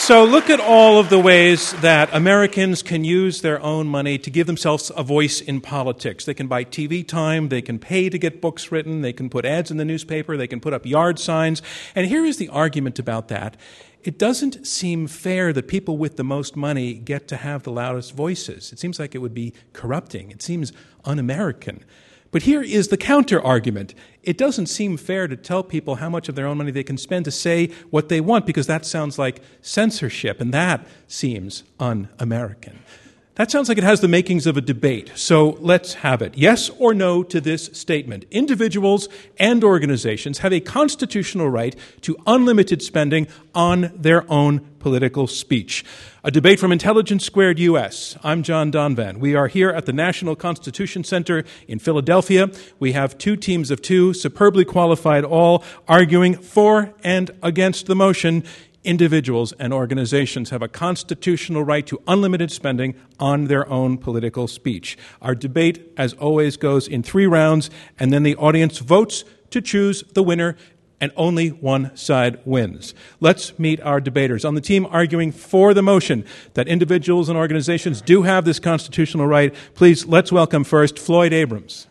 So look at all of the ways that Americans can use their own money to give themselves a voice in politics. They can buy TV time, they can pay to get books written, they can put ads in the newspaper, they can put up yard signs. And here is the argument about that. It doesn't seem fair that people with the most money get to have the loudest voices. It seems like it would be corrupting. It seems un-American. But here is the counter-argument. It doesn't seem fair to tell people how much of their own money they can spend to say what they want, because that sounds like censorship, and that seems un-American. That sounds like it has the makings of a debate, so let's have it. Yes or no to this statement. Individuals and organizations have a constitutional right to unlimited spending on their own political speech. A debate from Intelligence Squared US. I'm John Donvan. We are here at the National Constitution Center in Philadelphia. We have two teams of two, superbly qualified, all arguing for and against the motion. Individuals and organizations have a constitutional right to unlimited spending on their own political speech. Our debate, as always, goes in 3 rounds, and then the audience votes to choose the winner, and only one side wins. Let's meet our debaters. On the team arguing for the motion that individuals and organizations do have this constitutional right, please, let's welcome first Floyd Abrams.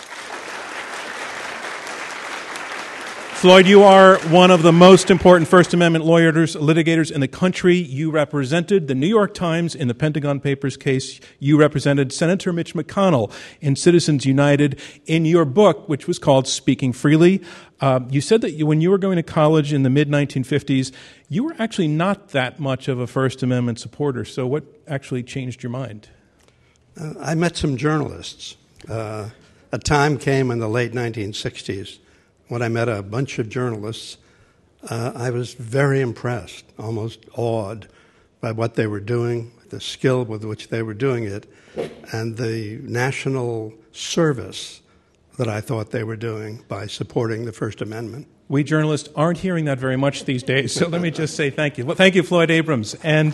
Floyd, you are one of the most important First Amendment litigators in the country. You represented the New York Times in the Pentagon Papers case. You represented Senator Mitch McConnell in Citizens United. In your book, which was called Speaking Freely, you said that when you were going to college in the mid-1950s, you were actually not that much of a First Amendment supporter. So what actually changed your mind? I met some journalists. A time came in the late 1960s when I met a bunch of journalists. I was very impressed, almost awed by what they were doing, the skill with which they were doing it, and the national service that I thought they were doing by supporting the First Amendment. We journalists aren't hearing that very much these days, so let me just say thank you. Well, thank you, Floyd Abrams. And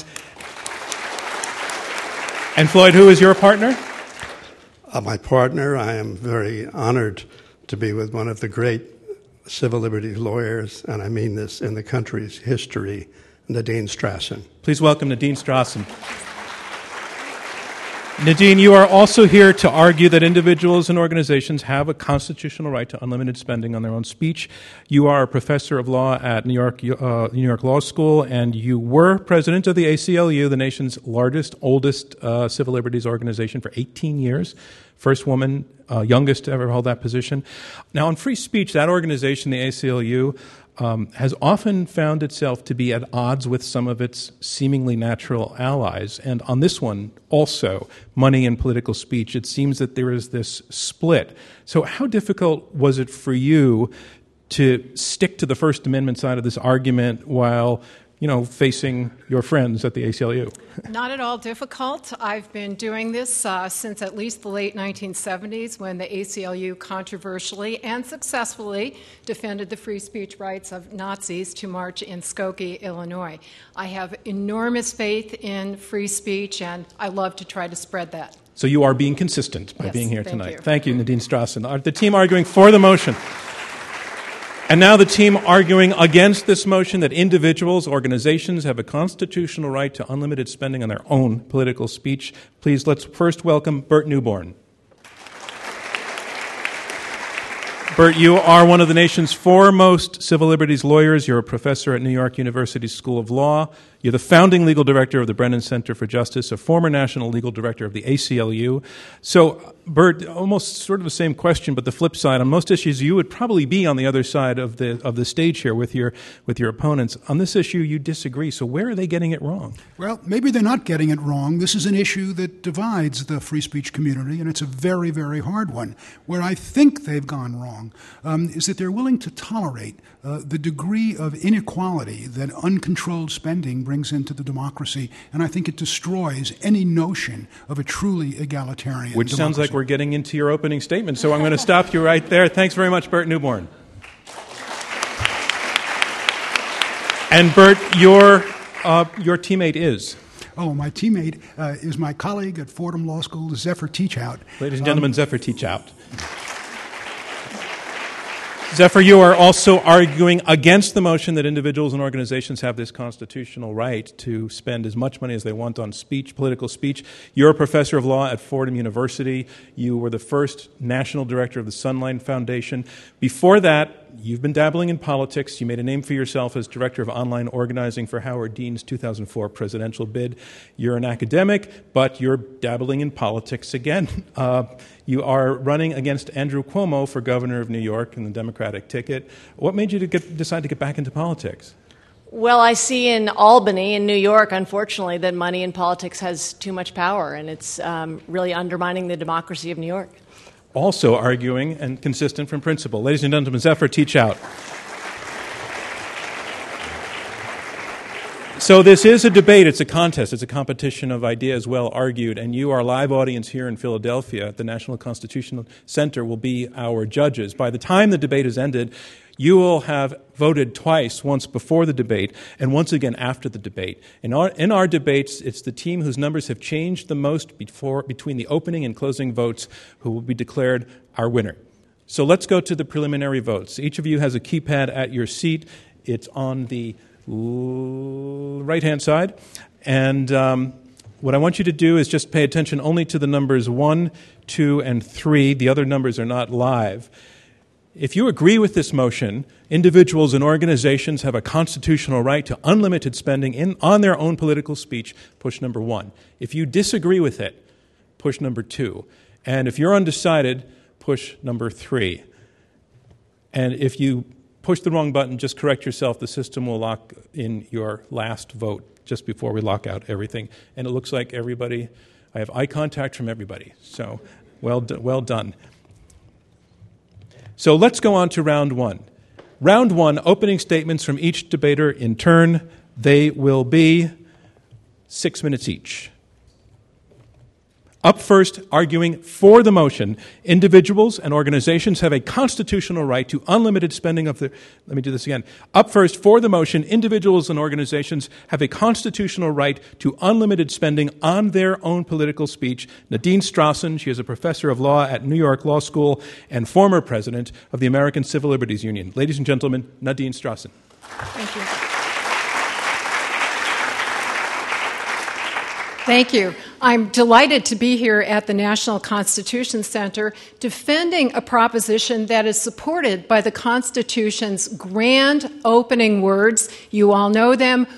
Floyd, who is your partner? My partner, I am very honored to be with one of the great civil liberties lawyers, and I mean this in the country's history, Nadine Strossen. Please welcome Nadine Strossen. Nadine, you are also here to argue that individuals and organizations have a constitutional right to unlimited spending on their own speech. You are a professor of law at New York Law School, and you were president of the ACLU, the nation's largest, oldest civil liberties organization, for 18 years. First woman, youngest to ever hold that position. Now, on free speech, that organization, the ACLU, has often found itself to be at odds with some of its seemingly natural allies. And on this one, also, money and political speech, it seems that there is this split. So how difficult was it for you to stick to the First Amendment side of this argument while facing your friends at the ACLU? Not at all difficult. I've been doing this since at least the late 1970s, when the ACLU controversially and successfully defended the free speech rights of Nazis to march in Skokie, Illinois. I have enormous faith in free speech, and I love to try to spread that. So you are being consistent by being here thank tonight. you. Thank you, Nadine Strossen. The team arguing for the motion. And now the team arguing against this motion that individuals, organizations have a constitutional right to unlimited spending on their own political speech. Please, let's first welcome Burt Neuborne. Burt, you are one of the nation's foremost civil liberties lawyers. You're a professor at New York University School of Law. You're the founding legal director of the Brennan Center for Justice, a former national legal director of the ACLU. So, Burt, almost sort of the same question, but the flip side. On most issues, you would probably be on the other side of the stage here with your opponents. On this issue, you disagree. So where are they getting it wrong? Well, maybe they're not getting it wrong. This is an issue that divides the free speech community, and it's a very, very hard one. Where I think they've gone wrong is that they're willing to tolerate the degree of inequality that uncontrolled spending brings into the democracy, and I think it destroys any notion of a truly egalitarian Which democracy. sounds like we're getting into your opening statement, so I'm going to stop you right there. Thanks very much, Burt Neuborne. And Burt, your teammate is? Oh, my teammate is my colleague at Fordham Law School, Zephyr Teachout. Ladies and gentlemen, Zephyr Teachout. Zephyr, you are also arguing against the motion that individuals and organizations have this constitutional right to spend as much money as they want on speech, political speech. You're a professor of law at Fordham University. You were the first national director of the Sunlight Foundation. Before that, you've been dabbling in politics. You made a name for yourself as director of online organizing for Howard Dean's 2004 presidential bid. You're an academic, but you're dabbling in politics again. You are running against Andrew Cuomo for governor of New York in the Democratic ticket. What made you decide to get back into politics? Well, I see in Albany, in New York, unfortunately, that money in politics has too much power, and it's really undermining the democracy of New York. Also arguing and consistent from principle. Ladies and gentlemen, Zephyr Teachout. So this is a debate, it's a contest, it's a competition of ideas well argued, and you, our live audience here in Philadelphia at the National Constitutional Center, will be our judges. By the time the debate is ended, you will have voted twice, once before the debate and once again after the debate. In our debates, it's the team whose numbers have changed the most between the opening and closing votes who will be declared our winner. So let's go to the preliminary votes. Each of you has a keypad at your seat. It's on the right-hand side. And what I want you to do is just pay attention only to the numbers 1, 2, and 3. The other numbers are not live. If you agree with this motion, individuals and organizations have a constitutional right to unlimited spending on their own political speech, push number 1. If you disagree with it, push number 2. And if you're undecided, push number 3. And if you push the wrong button, just correct yourself. The system will lock in your last vote just before we lock out everything. And it looks like everybody, I have eye contact from everybody. So well done. So let's go on to round 1. Round 1, opening statements from each debater in turn. They will be 6 minutes each. Up first, arguing for the motion, individuals and organizations have a constitutional right to unlimited spending of their... Let me do this again. Up first, for the motion, individuals and organizations have a constitutional right to unlimited spending on their own political speech. Nadine Strossen, she is a professor of law at New York Law School and former president of the American Civil Liberties Union. Ladies and gentlemen, Nadine Strossen. Thank you. Thank you. I'm delighted to be here at the National Constitution Center defending a proposition that is supported by the Constitution's grand opening words. You all know them,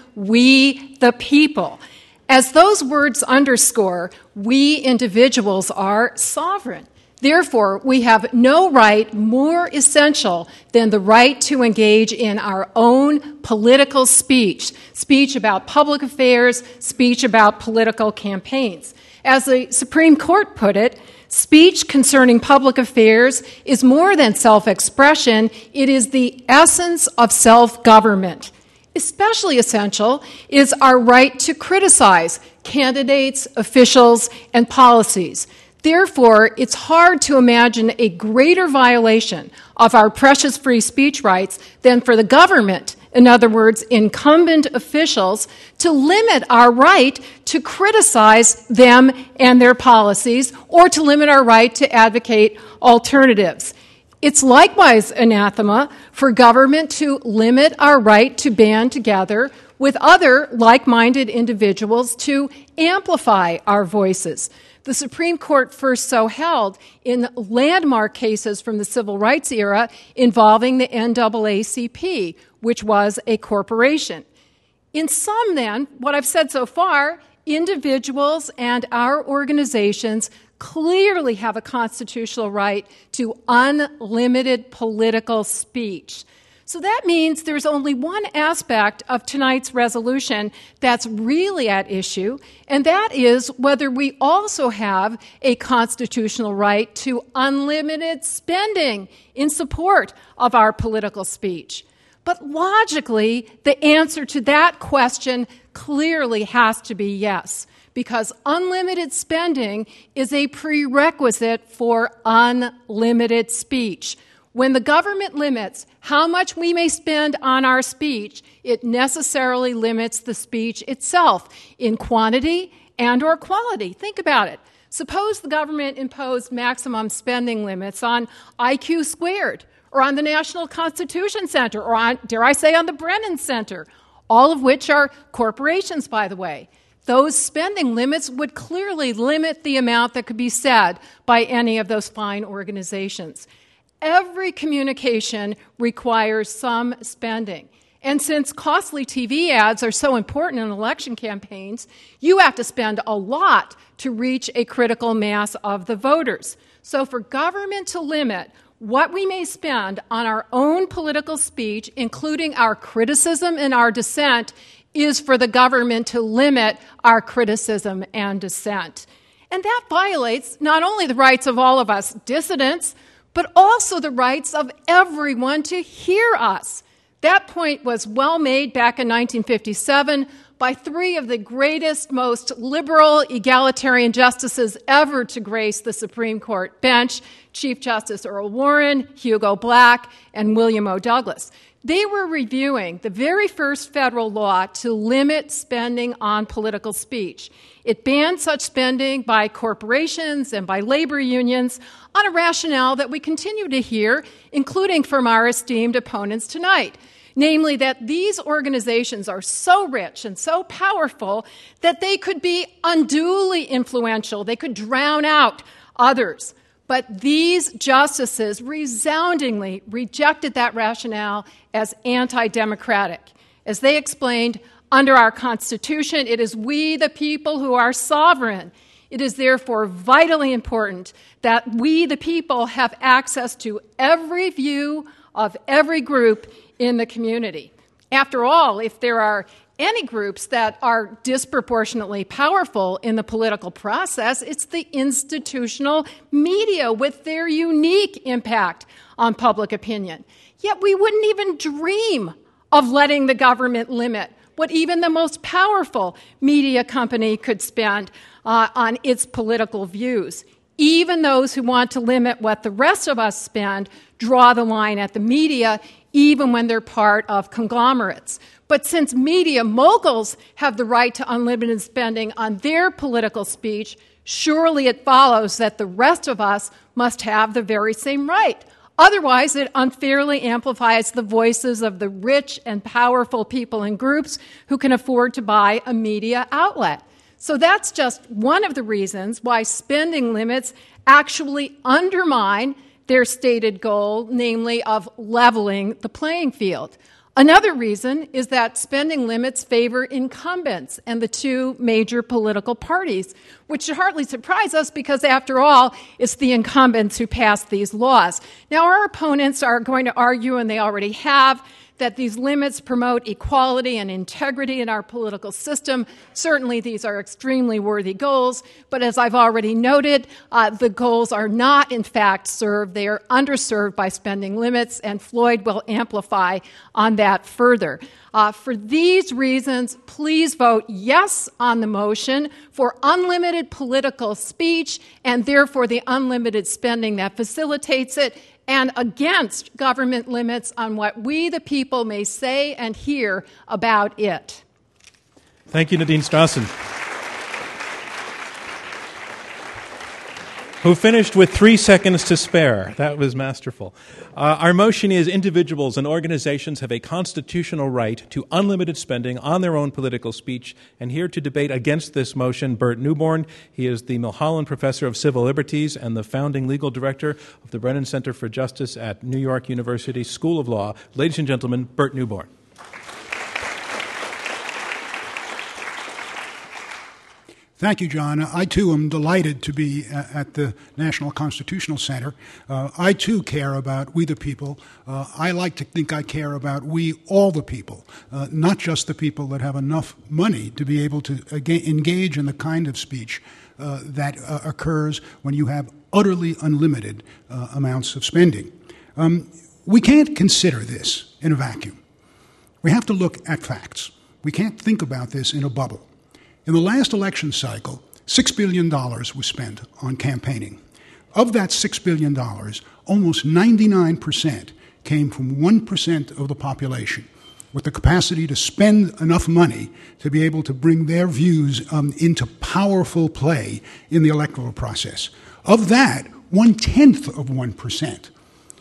we the people. As those words underscore, we individuals are sovereign. Therefore, we have no right more essential than the right to engage in our own political speech about public affairs, speech about political campaigns. As the Supreme Court put it, speech concerning public affairs is more than self-expression, it is the essence of self-government. Especially essential is our right to criticize candidates, officials, and policies. Therefore, it's hard to imagine a greater violation of our precious free speech rights than for the government, in other words, incumbent officials, to limit our right to criticize them and their policies or to limit our right to advocate alternatives. It's likewise anathema for government to limit our right to band together with other like-minded individuals to amplify our voices. The Supreme Court first so held in landmark cases from the civil rights era involving the NAACP, which was a corporation. In sum, then, what I've said so far, individuals and our organizations clearly have a constitutional right to unlimited political speech. So that means there's only one aspect of tonight's resolution that's really at issue, and that is whether we also have a constitutional right to unlimited spending in support of our political speech. But logically, the answer to that question clearly has to be yes, because unlimited spending is a prerequisite for unlimited speech. When the government limits how much we may spend on our speech, it necessarily limits the speech itself in quantity and or quality. Think about it. Suppose the government imposed maximum spending limits on IQ squared or on the National Constitution Center, or on, dare I say, on the Brennan Center, all of which are corporations, by the way. Those spending limits would clearly limit the amount that could be said by any of those fine organizations. Every communication requires some spending. And since costly TV ads are so important in election campaigns, you have to spend a lot to reach a critical mass of the voters. So for government to limit what we may spend on our own political speech, including our criticism and our dissent, is for the government to limit our criticism and dissent. And that violates not only the rights of all of us dissidents, but also the rights of everyone to hear us. That point was well made back in 1957 by three of the greatest, most liberal, egalitarian justices ever to grace the Supreme Court bench, Chief Justice Earl Warren, Hugo Black, and William O. Douglas. They were reviewing the very first federal law to limit spending on political speech. It banned such spending by corporations and by labor unions on a rationale that we continue to hear, including from our esteemed opponents tonight. Namely, that these organizations are so rich and so powerful that they could be unduly influential. They could drown out others. But these justices resoundingly rejected that rationale as anti-democratic. As they explained, under our Constitution, it is we, the people, who are sovereign. It is therefore vitally important that we, the people, have access to every view of every group in the community. After all, if there are any groups that are disproportionately powerful in the political process, it's the institutional media with their unique impact on public opinion. Yet we wouldn't even dream of letting the government limit what even the most powerful media company could spend on its political views. Even those who want to limit what the rest of us spend draw the line at the media, even when they're part of conglomerates. But since media moguls have the right to unlimited spending on their political speech, surely it follows that the rest of us must have the very same right. Otherwise, it unfairly amplifies the voices of the rich and powerful people and groups who can afford to buy a media outlet. So that's just one of the reasons why spending limits actually undermine their stated goal, namely of leveling the playing field. Another reason is that spending limits favor incumbents and the two major political parties, which should hardly surprise us because, after all, it's the incumbents who pass these laws. Now, our opponents are going to argue, and they already have, that these limits promote equality and integrity in our political system. Certainly, these are extremely worthy goals, but as I've already noted, the goals are not, in fact, served. They are underserved by spending limits, and Floyd will amplify on that further. For these reasons, please vote yes on the motion for unlimited political speech and therefore the unlimited spending that facilitates it, and against government limits on what we, the people, may say and hear about it. Thank you, Nadine Strossen, who finished with 3 seconds to spare. That was masterful. Our motion is individuals and organizations have a constitutional right to unlimited spending on their own political speech. And here to debate against this motion, Burt Neuborne. He is the Milholland Professor of Civil Liberties and the founding legal director of the Brennan Center for Justice at New York University School of Law. Ladies and gentlemen, Burt Neuborne. Thank you, John. I, too, am delighted to be at the National Constitutional Center. I, too, care about we the people. I like to think I care about we all the people, not just the people that have enough money to be able to engage in the kind of speech that occurs when you have utterly unlimited amounts of spending. We can't consider this in a vacuum. We have to look at facts. We can't think about this in a bubble. In the last election cycle, $6 billion was spent on campaigning. Of that $6 billion, almost 99% came from 1% of the population, with the capacity to spend enough money to be able to bring their views into powerful play in the electoral process. Of that, 1/10 of 1%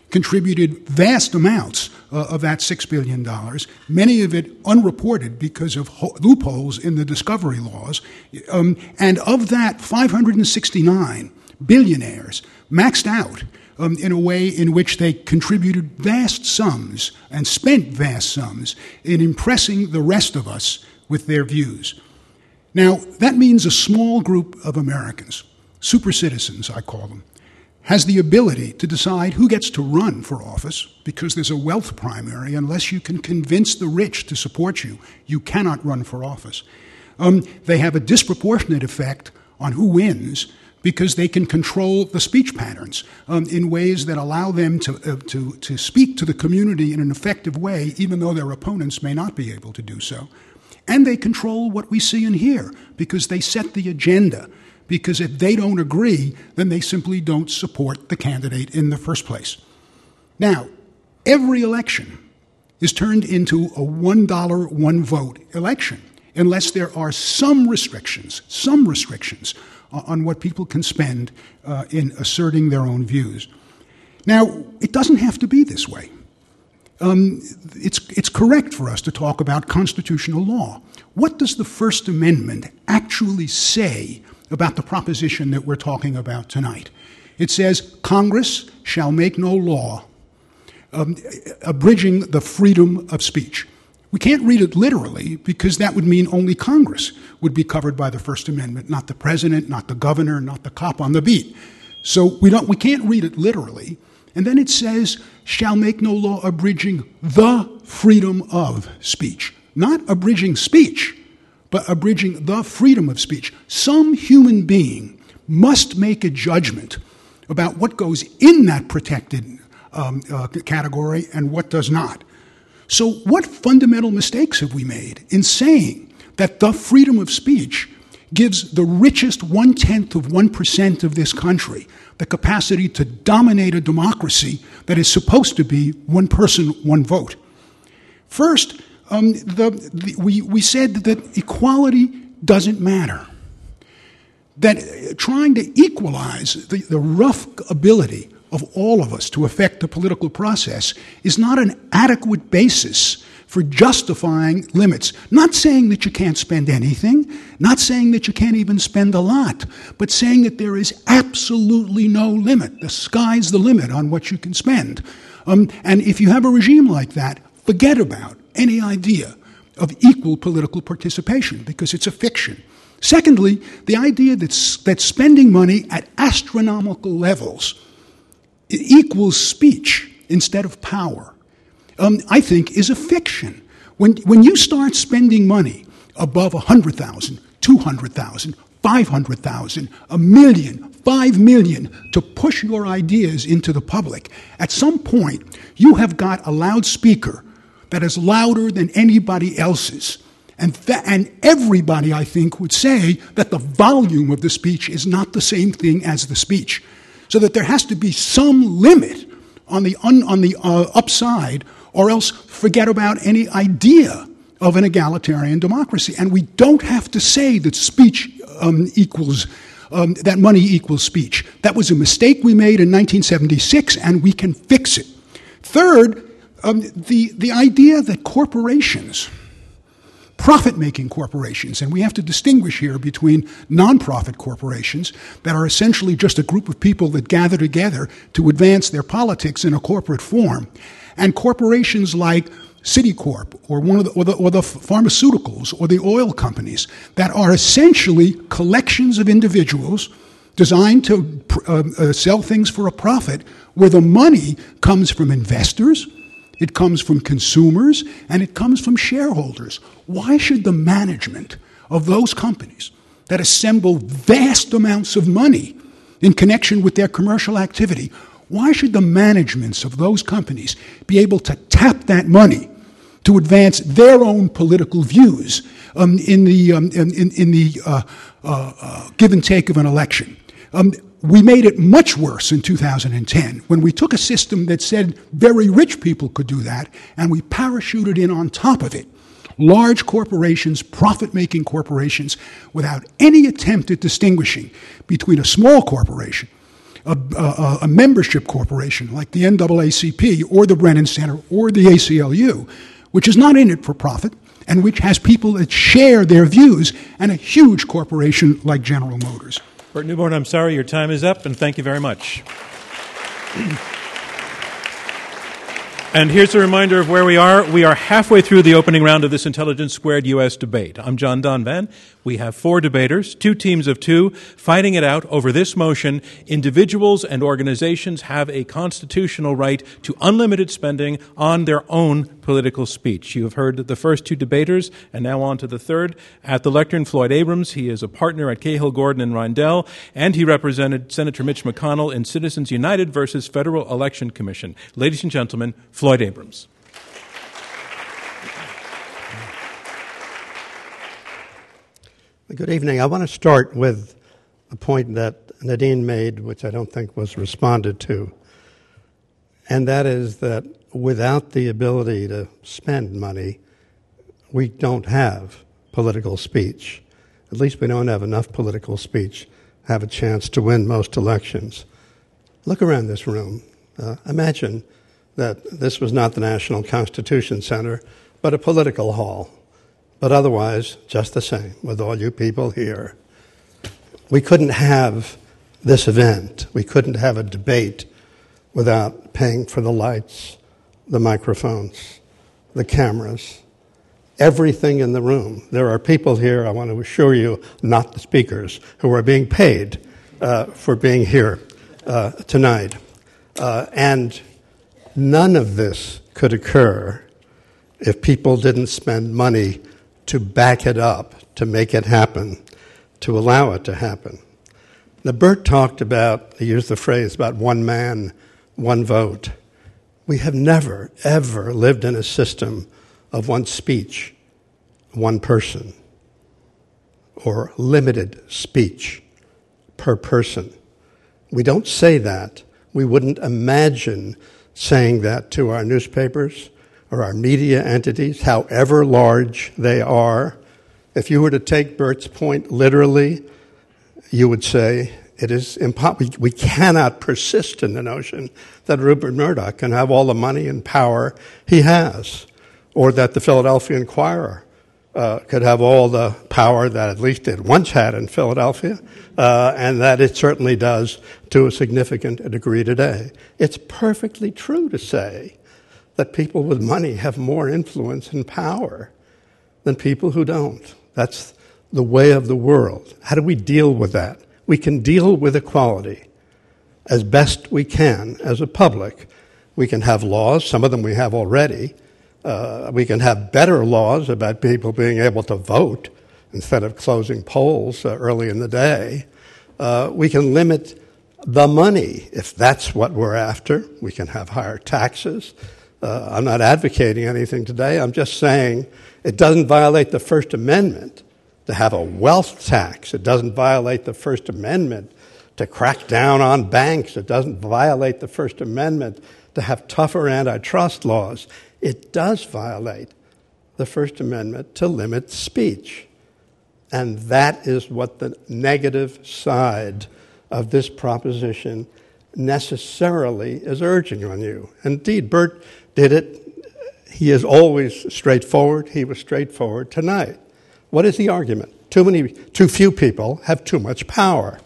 contributed vast amounts of that $6 billion, many of it unreported because of loopholes in the discovery laws. And of that, 569 billionaires maxed out in a way in which they contributed vast sums and spent vast sums in impressing the rest of us with their views. Now, that means a small group of Americans, super citizens, I call them, has the ability to decide who gets to run for office, because there's a wealth primary. Unless you can convince the rich to support you, you cannot run for office. They have a disproportionate effect on who wins, because they can control the speech patterns in ways that allow them to speak to the community in an effective way, even though their opponents may not be able to do so. And they control what we see and hear, because they set the agenda. Because if they don't agree, then they simply don't support the candidate in the first place. Now, every election is turned into a $1, one vote election, unless there are some restrictions on what people can spend in asserting their own views. Now, it doesn't have to be this way. It's correct for us to talk about constitutional law. What does the First Amendment actually say about the proposition that we're talking about tonight? It says, Congress shall make no law abridging the freedom of speech. We can't read it literally, because that would mean only Congress would be covered by the First Amendment, not the president, not the governor, not the cop on the beat. So we can't read it literally. And then it says, shall make no law abridging the freedom of speech. Not abridging speech, but abridging the freedom of speech. Some human being must make a judgment about what goes in that protected category and what does not. So what fundamental mistakes have we made in saying that the freedom of speech gives the richest 0.1% of this country the capacity to dominate a democracy that is supposed to be one person, one vote? First, we said that equality doesn't matter, that trying to equalize the rough ability of all of us to affect the political process is not an adequate basis for justifying limits. Not saying that you can't spend anything, not saying that you can't even spend a lot, but saying that there is absolutely no limit. The sky's the limit on what you can spend. And if you have a regime like that, forget about any idea of equal political participation, because it's a fiction. Secondly, the idea that spending money at astronomical levels equals speech instead of power, I think is a fiction. When you start spending money above 100,000, 200,000, 500,000, 1 million, 5 million to push your ideas into the public, at some point you have got a loudspeaker that is louder than anybody else's. And everybody, I think, would say that the volume of the speech is not the same thing as the speech. So that there has to be some limit on the upside, or else forget about any idea of an egalitarian democracy. And we don't have to say that speech that money equals speech. That was a mistake we made in 1976, and we can fix it. Third, the idea that corporations, profit-making corporations, and we have to distinguish here between nonprofit corporations that are essentially just a group of people that gather together to advance their politics in a corporate form, and corporations like Citicorp or the pharmaceuticals or the oil companies that are essentially collections of individuals designed to sell things for a profit, where the money comes from investors, it comes from consumers, and it comes from shareholders. Why should the management of those companies that assemble vast amounts of money in connection with their commercial activity, why should the managements of those companies be able to tap that money to advance their own political views in the give and take of an election? We made it much worse in 2010 when we took a system that said very rich people could do that, and we parachuted in on top of it large corporations, profit-making corporations, without any attempt at distinguishing between a small corporation a membership corporation like the NAACP or the Brennan Center or the ACLU, which is not in it for profit and which has people that share their views, and a huge corporation like General Motors. Burt Neuborne, I'm sorry, your time is up, and thank you very much. And here's a reminder of where we are. We are halfway through the opening round of this Intelligence Squared U.S. debate. I'm John Donvan. We have 4 debaters, 2 teams of 2, fighting it out over this motion. Individuals and organizations have a constitutional right to unlimited spending on their own political speech. You have heard the first 2 debaters, and now on to the third. At the lectern, Floyd Abrams. He is a partner at Cahill, Gordon, and Reindel, and he represented Senator Mitch McConnell in Citizens United versus Federal Election Commission. Ladies and gentlemen, Floyd Abrams. Good evening. I want to start with a point that Nadine made, which I don't think was responded to, and that is that without the ability to spend money, we don't have political speech. At least we don't have enough political speech to have a chance to win most elections. Look around this room. Imagine that this was not the National Constitution Center, but a political hall. But otherwise, just the same, with all you people here. We couldn't have this event. We couldn't have a debate without paying for the lights, the microphones, the cameras, everything in the room. There are people here, I want to assure you, not the speakers, who are being paid for being here tonight. And none of this could occur if people didn't spend money to back it up, to make it happen, to allow it to happen. Now, Burt talked about, he used the phrase about one man, one vote. We have never, ever lived in a system of one speech, one person, or limited speech per person. We don't say that. We wouldn't imagine saying that to our newspapers or our media entities, however large they are. If you were to take Burt's point literally, you would say it is impossible. We cannot persist in the notion that Rupert Murdoch can have all the money and power he has, or that the Philadelphia Inquirer could have all the power that at least it once had in Philadelphia, and that it certainly does to a significant degree today. It's perfectly true to say that people with money have more influence and power than people who don't. That's the way of the world. How do we deal with that? We can deal with equality as best we can as a public. We can have laws, some of them we have already. We can have better laws about people being able to vote instead of closing polls early in the day. We can limit the money if that's what we're after. We can have higher taxes. I'm not advocating anything today. I'm just saying it doesn't violate the First Amendment to have a wealth tax. It doesn't violate the First Amendment to crack down on banks. It doesn't violate the First Amendment to have tougher antitrust laws. It does violate the First Amendment to limit speech. And that is what the negative side of this proposition necessarily is urging on you. Indeed, Burt did it. He is always straightforward. He was straightforward tonight. What is the argument? Too few people have too much power.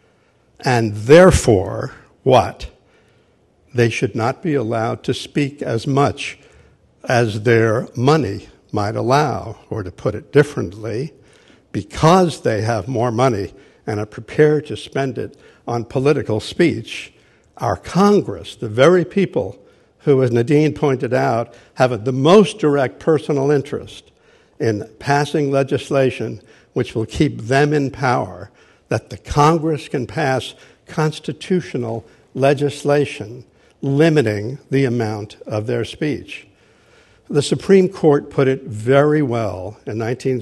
And therefore, what? They should not be allowed to speak as much as their money might allow. Or to put it differently, because they have more money and are prepared to spend it on political speech, our Congress, the very people who, as Nadine pointed out, have the most direct personal interest in passing legislation which will keep them in power, that the Congress can pass constitutional legislation limiting the amount of their speech. The Supreme Court put it very well in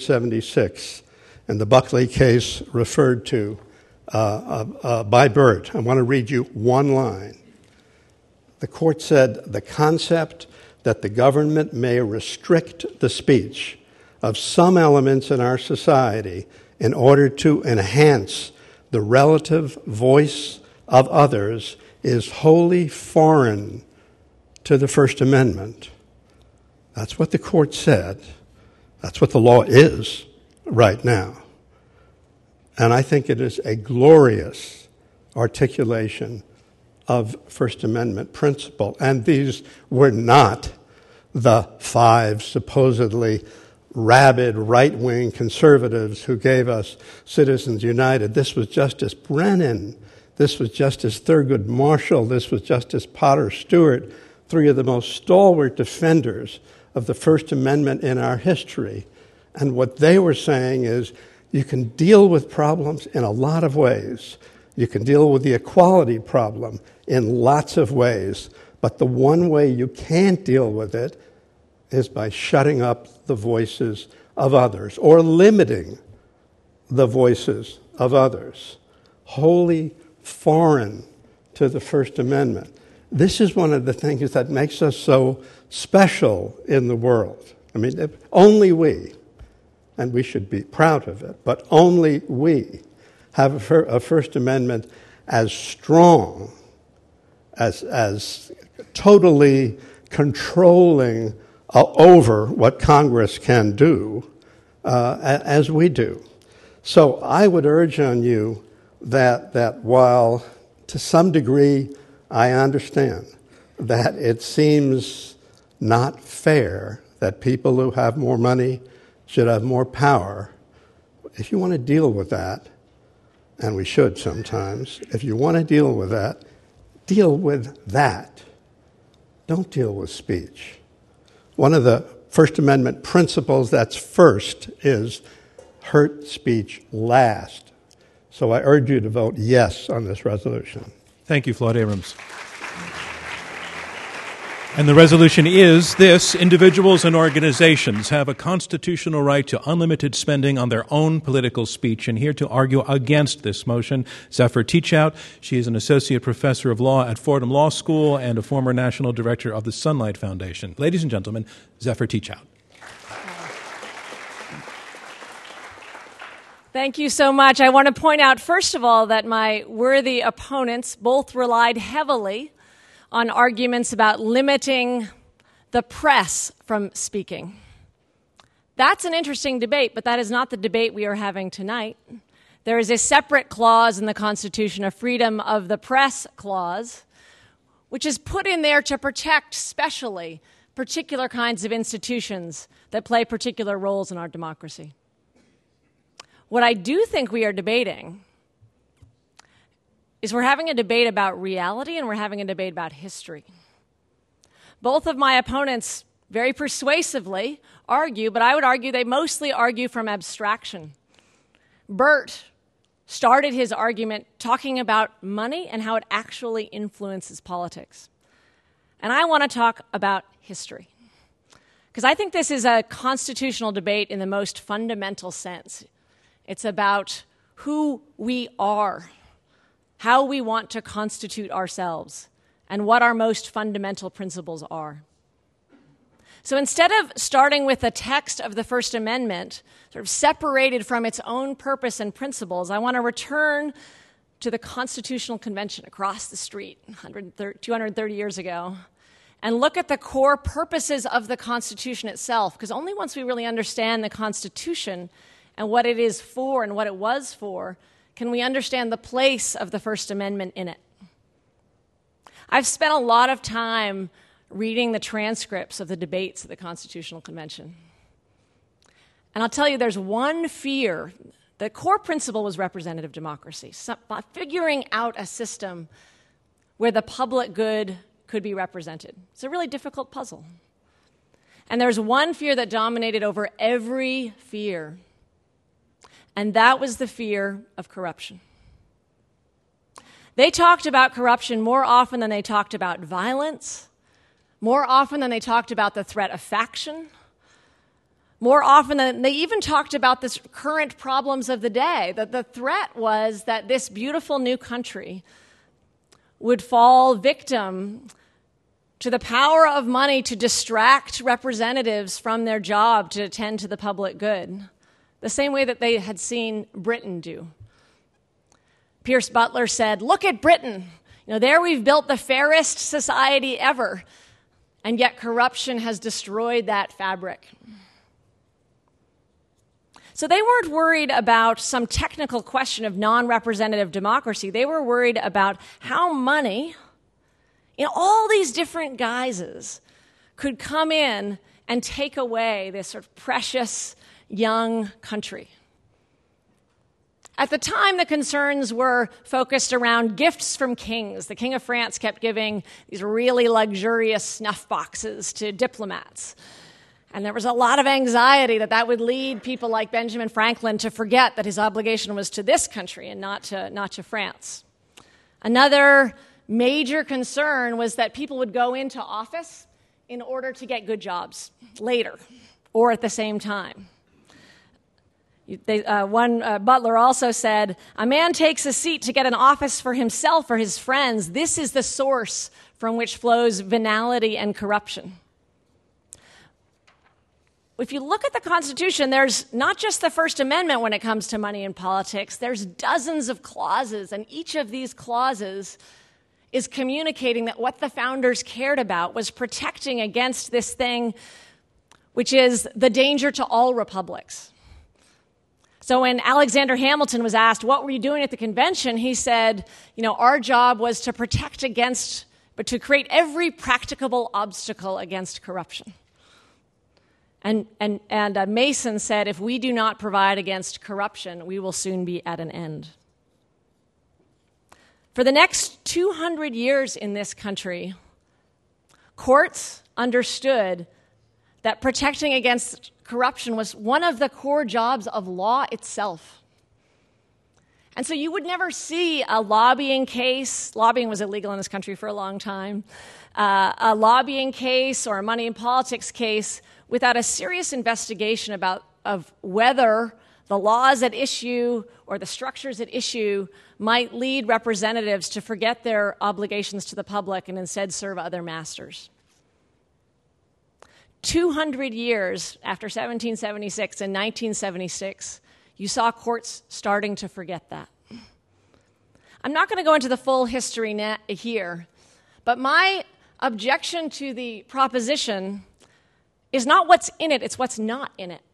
1976 in the Buckley case referred to by Burt. I want to read you one line. The court said, the concept that the government may restrict the speech of some elements in our society in order to enhance the relative voice, of others is wholly foreign to the First Amendment. That's what the court said. That's what the law is right now. And I think it is a glorious articulation of First Amendment principle. And these were not the 5 supposedly rabid right-wing conservatives who gave us Citizens United. This was Justice Brennan. This was Justice Thurgood Marshall. This was Justice Potter Stewart, 3 of the most stalwart defenders of the First Amendment in our history. And what they were saying is, you can deal with problems in a lot of ways. You can deal with the equality problem in lots of ways. But the one way you can't deal with it is by shutting up the voices of others or limiting the voices of others. Wholly foreign to the First Amendment. This is one of the things that makes us so special in the world. I mean, only we, and we should be proud of it, but only we have a First Amendment as strong, as totally controlling over what Congress can do as we do. So I would urge on you that while to some degree I understand that it seems not fair that people who have more money should have more power, if you want to deal with that, and we should sometimes, if you want to deal with that, deal with that. Don't deal with speech. One of the First Amendment principles that's first is hurt speech last. So I urge you to vote yes on this resolution. Thank you, Floyd Abrams. And the resolution is this: individuals and organizations have a constitutional right to unlimited spending on their own political speech. And here to argue against this motion, Zephyr Teachout. She is an associate professor of law at Fordham Law School and a former national director of the Sunlight Foundation. Ladies and gentlemen, Zephyr Teachout. Thank you so much. I want to point out, first of all, that my worthy opponents both relied heavily on arguments about limiting the press from speaking. That's an interesting debate, but that is not the debate we are having tonight. There is a separate clause in the Constitution, a freedom of the press clause, which is put in there to protect specially particular kinds of institutions that play particular roles in our democracy. What I do think we are debating is we're having a debate about reality and we're having a debate about history. Both of my opponents very persuasively argue, but I would argue they mostly argue from abstraction. Bert started his argument talking about money and how it actually influences politics. And I want to talk about history, because I think this is a constitutional debate in the most fundamental sense. It's about who we are, how we want to constitute ourselves, and what our most fundamental principles are. So instead of starting with the text of the First Amendment, sort of separated from its own purpose and principles, I want to return to the Constitutional Convention across the street 230 years ago and look at the core purposes of the Constitution itself, because only once we really understand the Constitution and what it is for and what it was for, can we understand the place of the First Amendment in it. I've spent a lot of time reading the transcripts of the debates at the Constitutional Convention. And I'll tell you, there's one fear. The core principle was representative democracy, figuring out a system where the public good could be represented. It's a really difficult puzzle. And there's one fear that dominated over every fear, and that was the fear of corruption. They talked about corruption more often than they talked about violence, more often than they talked about the threat of faction, more often than they even talked about the current problems of the day. That the threat was that this beautiful new country would fall victim to the power of money to distract representatives from their job to attend to the public good, the same way that they had seen Britain do. Pierce Butler said, "Look at Britain. There we've built the fairest society ever, and yet corruption has destroyed that fabric." So they weren't worried about some technical question of non-representative democracy. They were worried about how money, in all these different guises, could come in and take away this sort of precious young country. At the time, the concerns were focused around gifts from kings. The King of France kept giving these really luxurious snuff boxes to diplomats. And there was a lot of anxiety that would lead people like Benjamin Franklin to forget that his obligation was to this country and not to France. Another major concern was that people would go into office in order to get good jobs later or at the same time. Butler also said, "A man takes a seat to get an office for himself or his friends. This is the source from which flows venality and corruption." If you look at the Constitution, there's not just the First Amendment when it comes to money in politics. There's dozens of clauses, and each of these clauses is communicating that what the founders cared about was protecting against this thing, which is the danger to all republics. So when Alexander Hamilton was asked, "What were you doing at the convention?" he said, "Our job was to protect against, but to create every practicable obstacle against corruption." And Mason said, "If we do not provide against corruption, we will soon be at an end." For the next 200 years in this country, courts understood that protecting against corruption was one of the core jobs of law itself. And so you would never see a lobbying case. Lobbying was illegal in this country for a long time. A lobbying case or a money in politics case without a serious investigation of whether the laws at issue or the structures at issue might lead representatives to forget their obligations to the public and instead serve other masters. 200 years after 1776 and 1976, you saw courts starting to forget that. I'm not going to go into the full history here, but my objection to the proposition is not what's in it, it's what's not in it.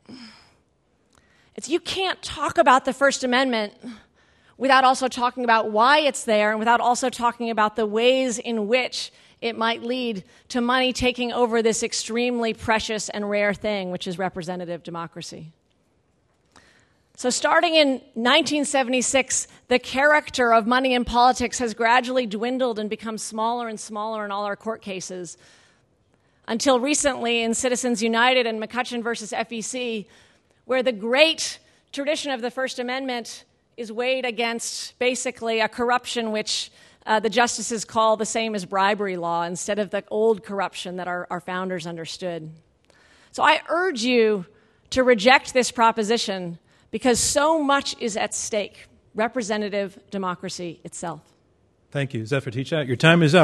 You can't talk about the First Amendment without also talking about why it's there and without also talking about the ways in which it might lead to money taking over this extremely precious and rare thing, which is representative democracy. So starting in 1976, the character of money in politics has gradually dwindled and become smaller and smaller in all our court cases, until recently in Citizens United and McCutcheon versus FEC, where the great tradition of the First Amendment is weighed against basically a corruption which the justices call the same as bribery law instead of the old corruption that our founders understood. So I urge you to reject this proposition because so much is at stake, representative democracy itself. Thank you, Zephyr Teachout. Your time is up.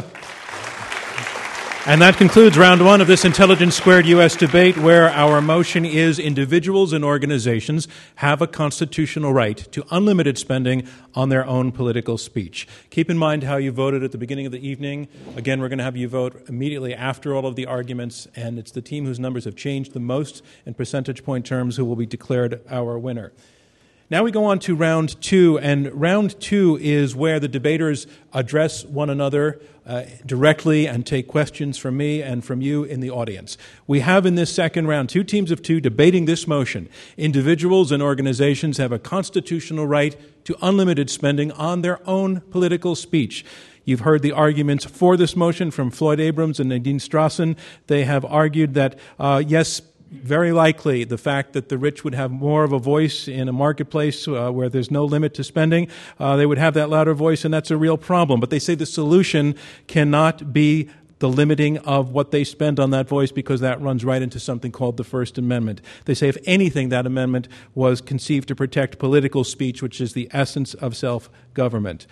And that concludes round one of this Intelligence Squared U.S. debate, where our motion is individuals and organizations have a constitutional right to unlimited spending on their own political speech. Keep in mind how you voted at the beginning of the evening. Again, we're going to have you vote immediately after all of the arguments, and it's the team whose numbers have changed the most in percentage point terms who will be declared our winner. Now we go on to round two, and round two is where the debaters address one another directly and take questions from me and from you in the audience. We have in this second round two teams of two debating this motion. Individuals and organizations have a constitutional right to unlimited spending on their own political speech. You've heard the arguments for this motion from Floyd Abrams and Nadine Strassen. They have argued that, yes, very likely the fact that the rich would have more of a voice in a marketplace where there's no limit to spending, they would have that louder voice, and that's a real problem. But they say the solution cannot be the limiting of what they spend on that voice, because that runs right into something called the First Amendment. They say, if anything, that amendment was conceived to protect political speech, which is the essence of self-government.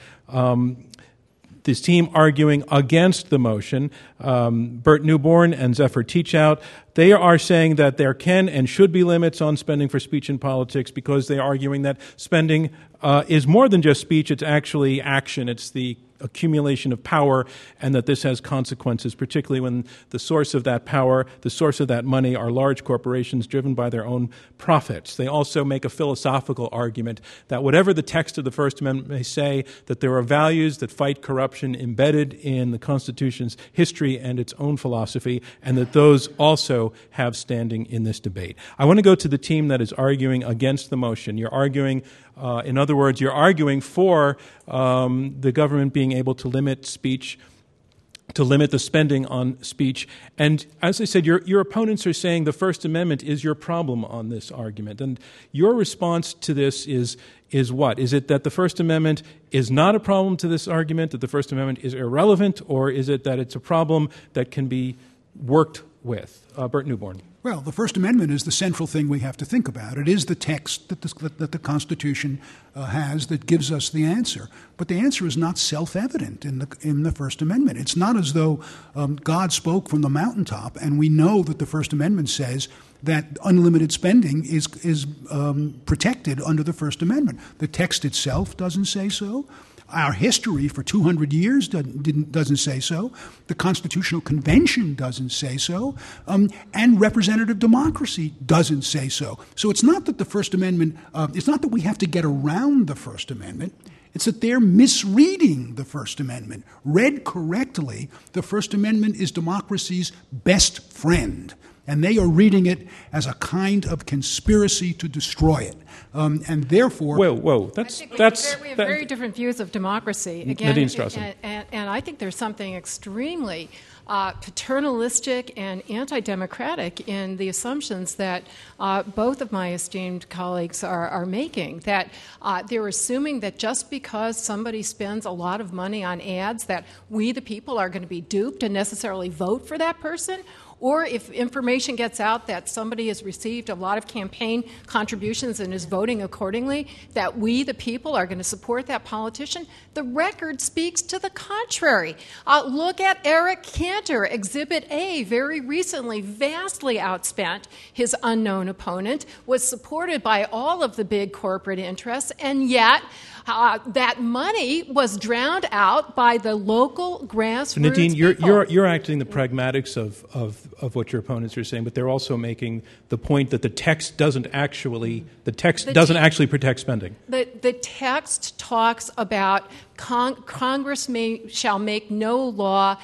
This team arguing against the motion, Bert Newborn and Zephyr Teachout, They are saying that there can and should be limits on spending for speech and politics because they are arguing that spending is more than just speech. It's actually action. It's the accumulation of power, and that this has consequences, particularly when the source of that power, the source of that money, are large corporations driven by their own profits. They also make a philosophical argument that whatever the text of the First Amendment may say, that there are values that fight corruption embedded in the Constitution's history and its own philosophy, and that those also have standing in this debate. I want to go to the team that is arguing against the motion. You're arguing, in other words, you're arguing for the government being able to limit speech, to limit the spending on speech. And as I said, your opponents are saying the First Amendment is your problem on this argument. And your response to this is what? Is it that the First Amendment is not a problem to this argument, that the First Amendment is irrelevant, or is it that it's a problem that can be worked with? Burt Neuborne. Well, the First Amendment is the central thing we have to think about. It is the text that the Constitution has that gives us the answer. But the answer is not self-evident in the First Amendment. It's not as though God spoke from the mountaintop, and we know that the First Amendment says that unlimited spending is protected under the First Amendment. The text itself doesn't say so. Our history for 200 years doesn't say so. The Constitutional Convention doesn't say so. And representative democracy doesn't say so. So it's not that the First Amendment, it's not that we have to get around the First Amendment. It's that they're misreading the First Amendment. Read correctly, the First Amendment is democracy's best friend. And they are reading it as a kind of conspiracy to destroy it. And therefore... Whoa. We have very different views of democracy. Again, Nadine Strossen. And I think there's something extremely paternalistic and anti-democratic in the assumptions that both of my esteemed colleagues are making, that they're assuming that just because somebody spends a lot of money on ads that we, the people, are going to be duped and necessarily vote for that person. Or if information gets out that somebody has received a lot of campaign contributions and is voting accordingly, that we, the people, are going to support that politician. The record speaks to the contrary. Look at Eric Cantor, Exhibit A, very recently vastly outspent his unknown opponent, was supported by all of the big corporate interests, and yet that money was drowned out by the local grassroots Nadine, people. you're acting the pragmatics of what your opponents are saying, but they're also making the point that the text doesn't actually protect spending. The text talks about Congress shall make no law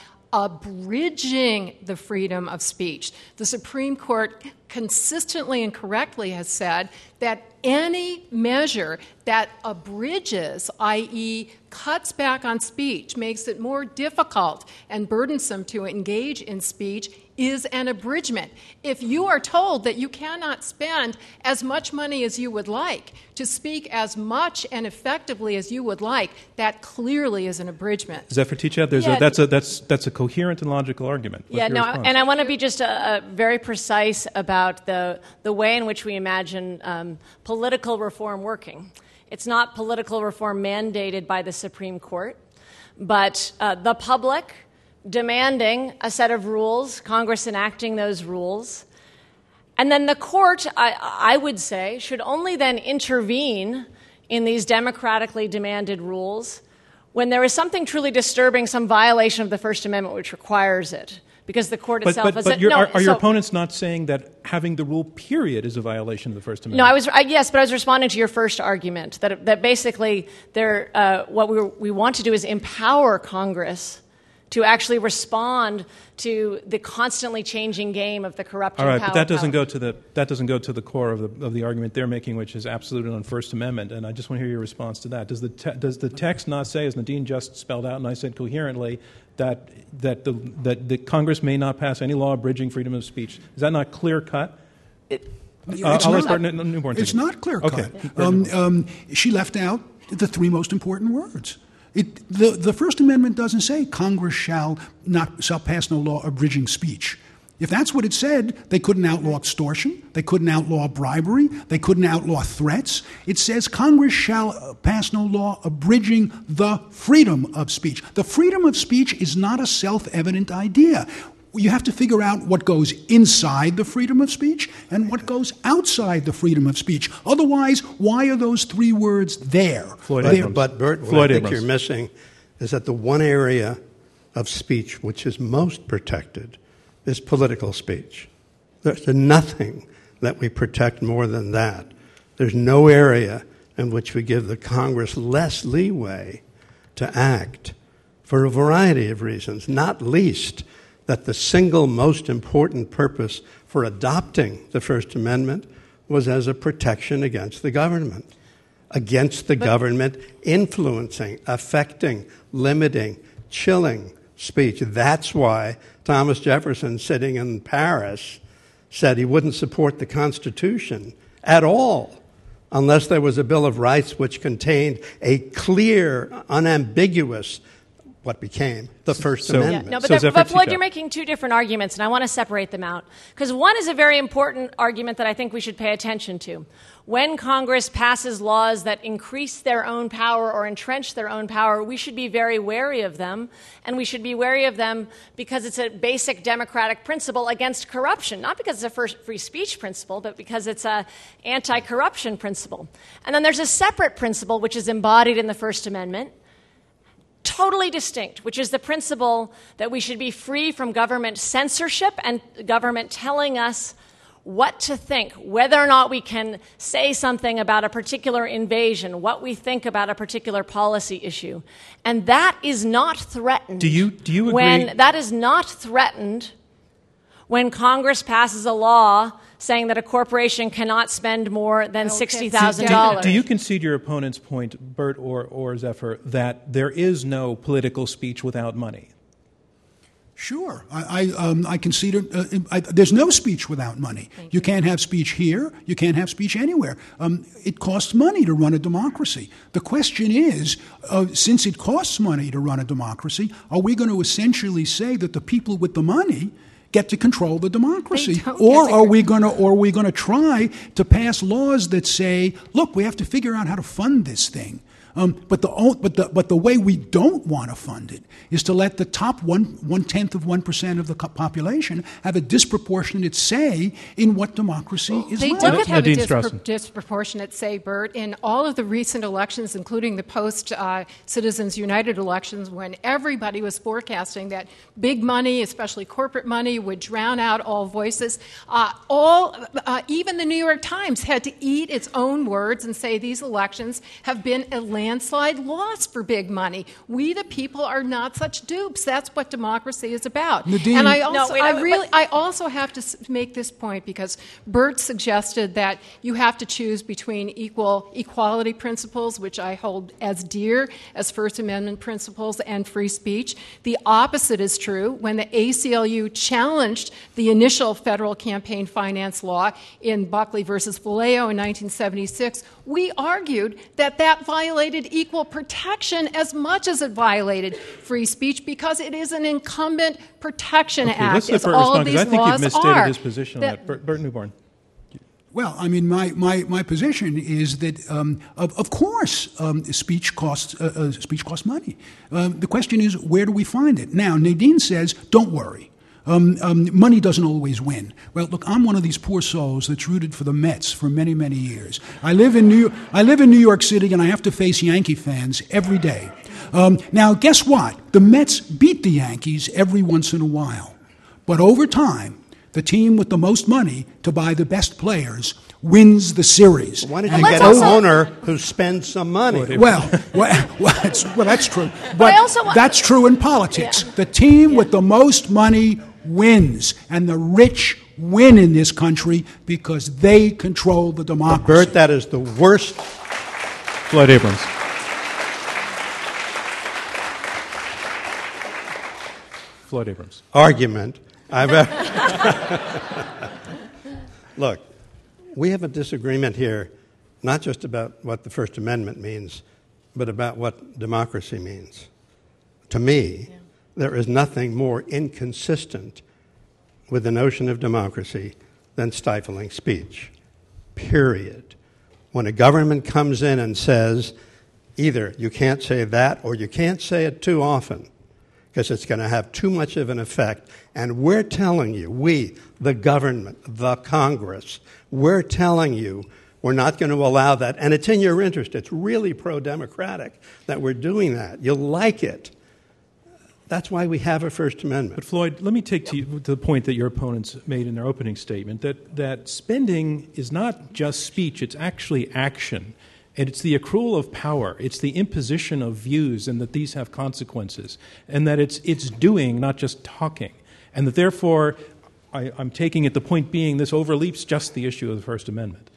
abridging the freedom of speech. The Supreme Court consistently and correctly has said that any measure that abridges, i.e., cuts back on speech, makes it more difficult and burdensome to engage in speech, is an abridgment. If you are told that you cannot spend as much money as you would like to speak as much and effectively as you would like, that clearly is an abridgment. Zeffer-Ticha, that's a coherent and logical argument. And I want to be just very precise about the way in which we imagine political reform working. It's not political reform mandated by the Supreme Court, but the public demanding a set of rules, Congress enacting those rules, and then the court, I would say, should only then intervene in these democratically demanded rules when there is something truly disturbing, some violation of the First Amendment which requires it. Because the court itself is... But are your opponents not saying that having the rule, period, is a violation of the First Amendment? No, but I was responding to your first argument, that basically what we want to do is empower Congress to actually respond to the constantly changing game of the corrupting power. All right, but that doesn't go to the core of the argument they're making, which is absolute on First Amendment. And I just want to hear your response to that. Does the text not say, as Nadine just spelled out and I said coherently, that the Congress may not pass any law abridging freedom of speech? Is that not clear cut? It's not clear cut. Okay. She left out the three most important words. The First Amendment doesn't say Congress shall pass no law abridging speech. If that's what it said, they couldn't outlaw extortion, they couldn't outlaw bribery, they couldn't outlaw threats. It says Congress shall pass no law abridging the freedom of speech. The freedom of speech is not a self-evident idea. you have to figure out what goes inside the freedom of speech and what goes outside the freedom of speech. Otherwise, why are those three words there? But Bert, what I think you're missing is that the one area of speech which is most protected is political speech. There's nothing that we protect more than that. There's no area in which we give the Congress less leeway to act for a variety of reasons, not least that the single most important purpose for adopting the First Amendment was as a protection against the government influencing, affecting, limiting, chilling speech. That's why Thomas Jefferson, sitting in Paris, said he wouldn't support the Constitution at all unless there was a Bill of Rights which contained a clear, unambiguous, what became the First Amendment. Yeah, no, but Floyd, you're making two different arguments, and I want to separate them out. Because one is a very important argument that I think we should pay attention to. When Congress passes laws that increase their own power or entrench their own power, we should be very wary of them, and we should be wary of them because it's a basic democratic principle against corruption, not because it's a free speech principle, but because it's an anti-corruption principle. And then there's a separate principle which is embodied in the First Amendment, totally distinct, which is the principle that we should be free from government censorship and government telling us what to think, whether or not we can say something about a particular invasion, what we think about a particular policy issue. And that is not threatened. Do you agree? That is not threatened when Congress passes a law saying that a corporation cannot spend more than $60,000. Do you concede your opponent's point, Bert or Zephyr, that there is no political speech without money? Sure. I concede there's no speech without money. You can't have speech here. You can't have speech anywhere. It costs money to run a democracy. The question is, since it costs money to run a democracy, are we going to essentially say that the people with the money get to control the democracy, or are we going to try to pass laws that say, look, we have to figure out how to fund this thing? But the way we don't want to fund it is to let the top 1/10 of 1% of the population have a disproportionate say in what democracy is like. They don't have a disproportionate say, Bert. In all of the recent elections, including the post-Citizens United elections, when everybody was forecasting that big money, especially corporate money, would drown out all voices, even the New York Times had to eat its own words and say these elections have been a landslide loss for big money. We, the people, are not such dupes. That's what democracy is about. Nadine, and I also have to make this point because Bert suggested that you have to choose between equality principles, which I hold as dear as First Amendment principles, and free speech. The opposite is true. When the ACLU challenged the initial federal campaign finance law in Buckley versus Vallejo in 1976, we argued that violated equal protection as much as it violated free speech because it is an incumbent protection act, as all of these laws are. I think you've misstated his position on that. Bert Newborn. Well, I mean, my position is that, of course, speech costs money. The question is, where do we find it? Now, Nadine says, don't worry. Money doesn't always win. Well, look, I'm one of these poor souls that's rooted for the Mets for many, many years. I live in New York City, and I have to face Yankee fans every day. Now, guess what? The Mets beat the Yankees every once in a while. But over time, the team with the most money to buy the best players wins the series. Why don't you get an owner who spends some money? Well, that's true. But that's true in politics. Yeah. The team with the most money wins, and the rich win in this country because they control the democracy. But Bert, that is the worst. Floyd Abrams. Floyd Abrams. Argument I've ever. Look, we have a disagreement here, not just about what the First Amendment means, but about what democracy means. To me, there is nothing more inconsistent with the notion of democracy than stifling speech, period. When a government comes in and says, either you can't say that or you can't say it too often, because it's going to have too much of an effect. And we're telling you, we, the government, the Congress, we're telling you we're not going to allow that. And it's in your interest. It's really pro-democratic that we're doing that. You'll like it. That's why we have a First Amendment. But Floyd, let me take to the point that your opponents made in their opening statement, that spending is not just speech, it's actually action. And it's the accrual of power, it's the imposition of views, and that these have consequences. And that it's doing, not just talking. And that therefore, I'm taking it, the point being, this overleaps just the issue of the First Amendment.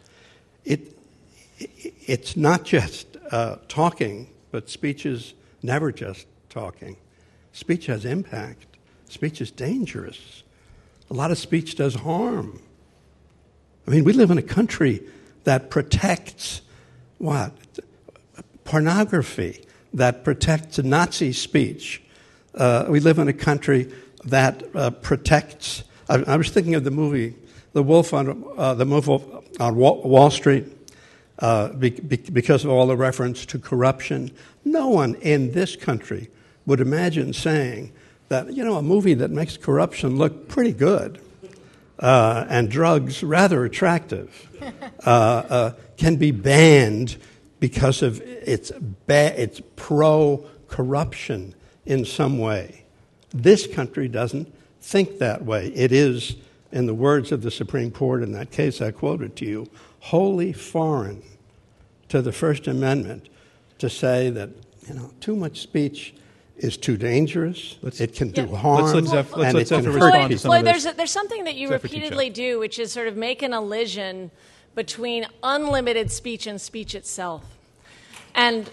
It's not just talking, but speech is never just talking. Speech has impact. Speech is dangerous. A lot of speech does harm. I mean, we live in a country that protects what? Pornography, that protects Nazi speech. We live in a country that protects. I was thinking of the movie, The Wolf on Wall Street, because of all the reference to corruption. No one in this country would imagine saying that, a movie that makes corruption look pretty good and drugs rather attractive can be banned because of its pro-corruption in some way. This country doesn't think that way. It is, in the words of the Supreme Court in that case I quoted to you, wholly foreign to the First Amendment to say that, too much speech is too dangerous. It can do harm. Let's let Zephyr respond to some of this. There's something that you repeatedly do, which is sort of make an elision between unlimited speech and speech itself. And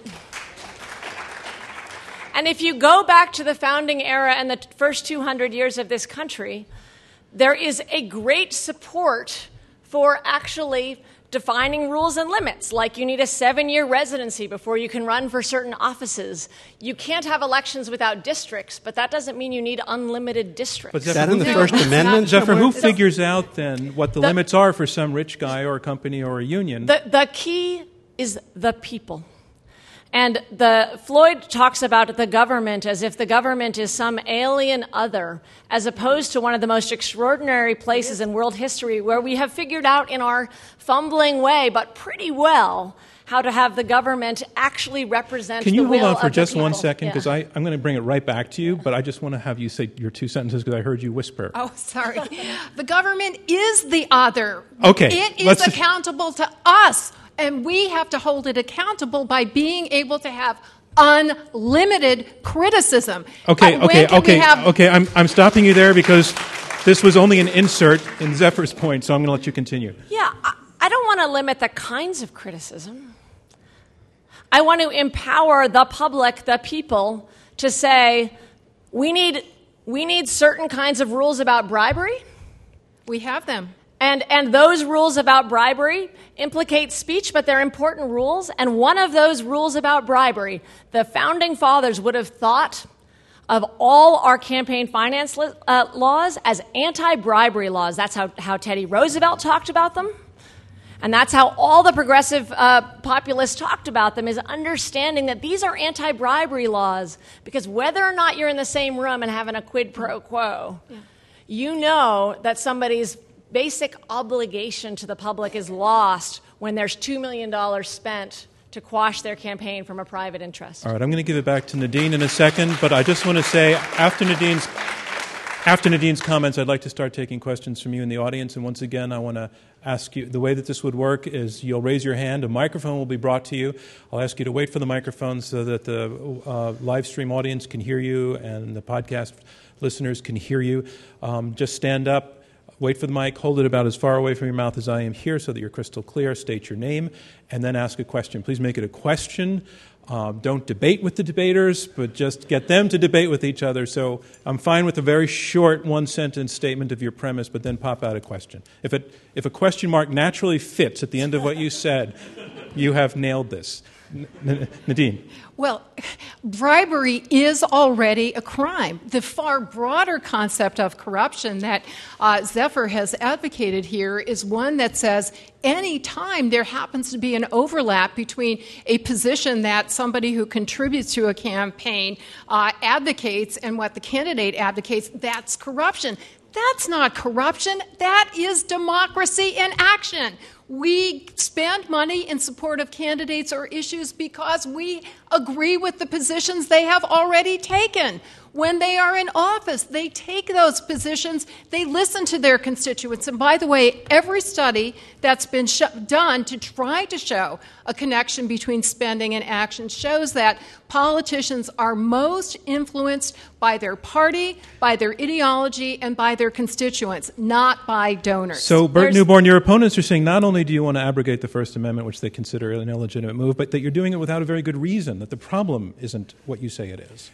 if you go back to the founding era and the first 200 years of this country, there is a great support for actually defining rules and limits, like you need a 7-year residency before you can run for certain offices. You can't have elections without districts, but that doesn't mean you need unlimited districts. But is that in the First Amendment? Zephyr, who figures out then what the limits are for some rich guy or a company or a union? The key is the people. And Floyd talks about the government as if the government is some alien other, as opposed to one of the most extraordinary places in world history where we have figured out in our fumbling way, but pretty well, how to have the government actually represent the will of the people. Can you hold on for just 1 second? Because I'm going to bring it right back to you, but I just want to have you say your 2 sentences because I heard you whisper. Oh, sorry. The government is the other. Okay. It is accountable to us. And we have to hold it accountable by being able to have unlimited criticism. Okay. I'm stopping you there because this was only an insert in Zephyr's point, so I'm going to let you continue. Yeah, I don't want to limit the kinds of criticism. I want to empower the public, the people, to say, we need certain kinds of rules about bribery. We have them. And those rules about bribery implicate speech, but they're important rules. And one of those rules about bribery, the Founding Fathers would have thought of all our campaign finance laws as anti-bribery laws. That's how Teddy Roosevelt talked about them. And that's how all the progressive populists talked about them, is understanding that these are anti-bribery laws, because whether or not you're in the same room and having a quid pro quo, you know that somebody's basic obligation to the public is lost when there's $2 million spent to quash their campaign from a private interest. All right, I'm going to give it back to Nadine in a second, but I just want to say, after Nadine's comments, I'd like to start taking questions from you in the audience. And once again, I want to ask you, the way that this would work is you'll raise your hand, a microphone will be brought to you. I'll ask you to wait for the microphone so that the live stream audience can hear you and the podcast listeners can hear you. Just stand up. Wait for the mic, hold it about as far away from your mouth as I am here so that you're crystal clear, state your name, and then ask a question. Please make it a question. Don't debate with the debaters, but just get them to debate with each other. So I'm fine with a very short one-sentence statement of your premise, but then pop out a question. If a question mark naturally fits at the end of what you said, you have nailed this. Nadine. Well, bribery is already a crime. The far broader concept of corruption that Zephyr has advocated here is one that says any time there happens to be an overlap between a position that somebody who contributes to a campaign advocates and what the candidate advocates, that's corruption. That's not corruption. That is democracy in action. We spend money in support of candidates or issues because we agree with the positions they have already taken. When they are in office, they take those positions, they listen to their constituents. And by the way, every study that's been done to try to show a connection between spending and action shows that politicians are most influenced by their party, by their ideology, and by their constituents, not by donors. So, Bert Newborn, your opponents are saying not only do you want to abrogate the First Amendment, which they consider an illegitimate move, but that you're doing it without a very good reason, that the problem isn't what you say it is.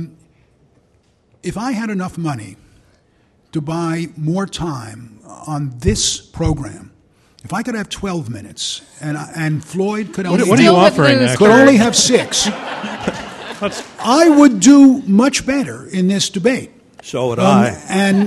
If I had enough money to buy more time on this program, if I could have 12 minutes and Floyd could only, what are you offering? Could only have 6, I would do much better in this debate. So would I. And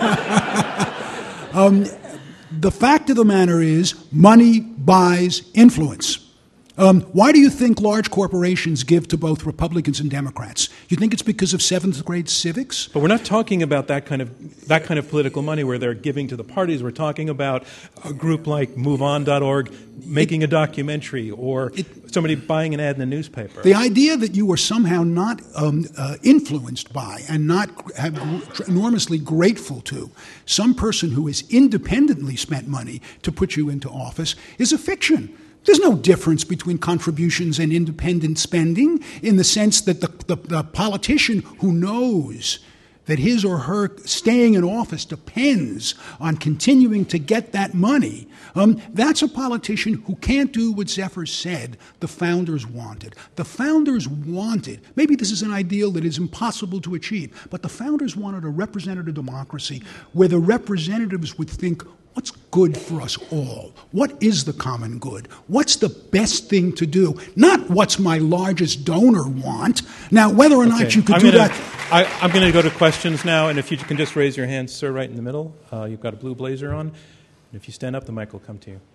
the fact of the matter is, money buys influence. Why do you think large corporations give to both Republicans and Democrats? You think it's because of 7th grade civics? But we're not talking about that kind of political money where they're giving to the parties. We're talking about a group like MoveOn.org making a documentary or somebody buying an ad in the newspaper. The idea that you were somehow not influenced by and not enormously grateful to some person who has independently spent money to put you into office is a fiction. There's no difference between contributions and independent spending in the sense that the politician who knows that his or her staying in office depends on continuing to get that money, that's a politician who can't do what Zephyr said the founders wanted. The founders wanted, maybe this is an ideal that is impossible to achieve, but the founders wanted a representative democracy where the representatives would think, what's good for us all? What is the common good? What's the best thing to do? Not what's my largest donor want. Now, whether or not you could do that... I'm going to go to questions now, and if you can just raise your hand, sir, right in the middle. You've got a blue blazer on. And if you stand up, the mic will come to you.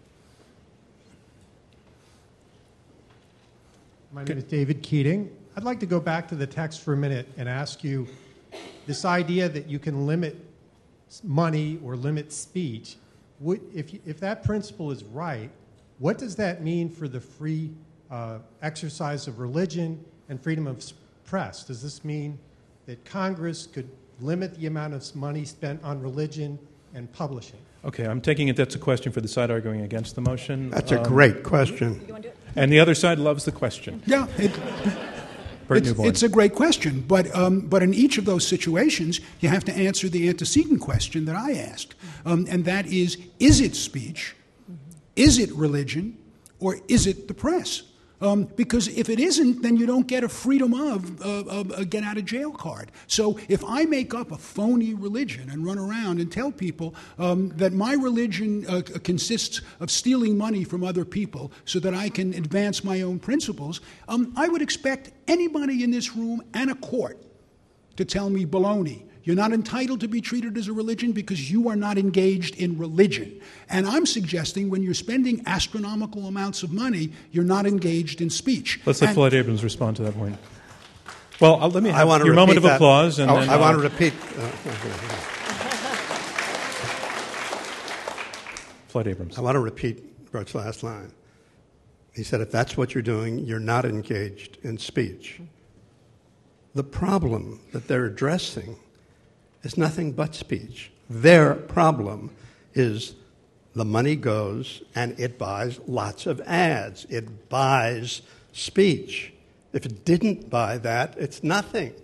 My name is David Keating. I'd like to go back to the text for a minute and ask you this idea that you can limit money or limit speech. If that principle is right, what does that mean for the free exercise of religion and freedom of press? Does this mean that Congress could limit the amount of money spent on religion and publishing? Okay, I'm taking it that's a question for the side arguing against the motion. That's a great question. You want to do it? And the other side loves the question. Yeah, it's a great question, but in each of those situations, you have to answer the antecedent question that I asked, and that is it speech, is it religion, or is it the press? Because if it isn't, then you don't get a freedom of a get-out-of-jail card. So if I make up a phony religion and run around and tell people that my religion consists of stealing money from other people so that I can advance my own principles, I would expect anybody in this room and a court to tell me baloney. You're not entitled to be treated as a religion because you are not engaged in religion. And I'm suggesting when you're spending astronomical amounts of money, you're not engaged in speech. Let's let Floyd Abrams respond to that point. Well, let me have your moment of that. applause. And then I want to repeat. Floyd Abrams. I want to repeat Bert's last line. He said, if that's what you're doing, you're not engaged in speech. The problem that they're addressing is nothing but speech. Their problem is the money goes and it buys lots of ads. It buys speech. If it didn't buy that, it's nothing.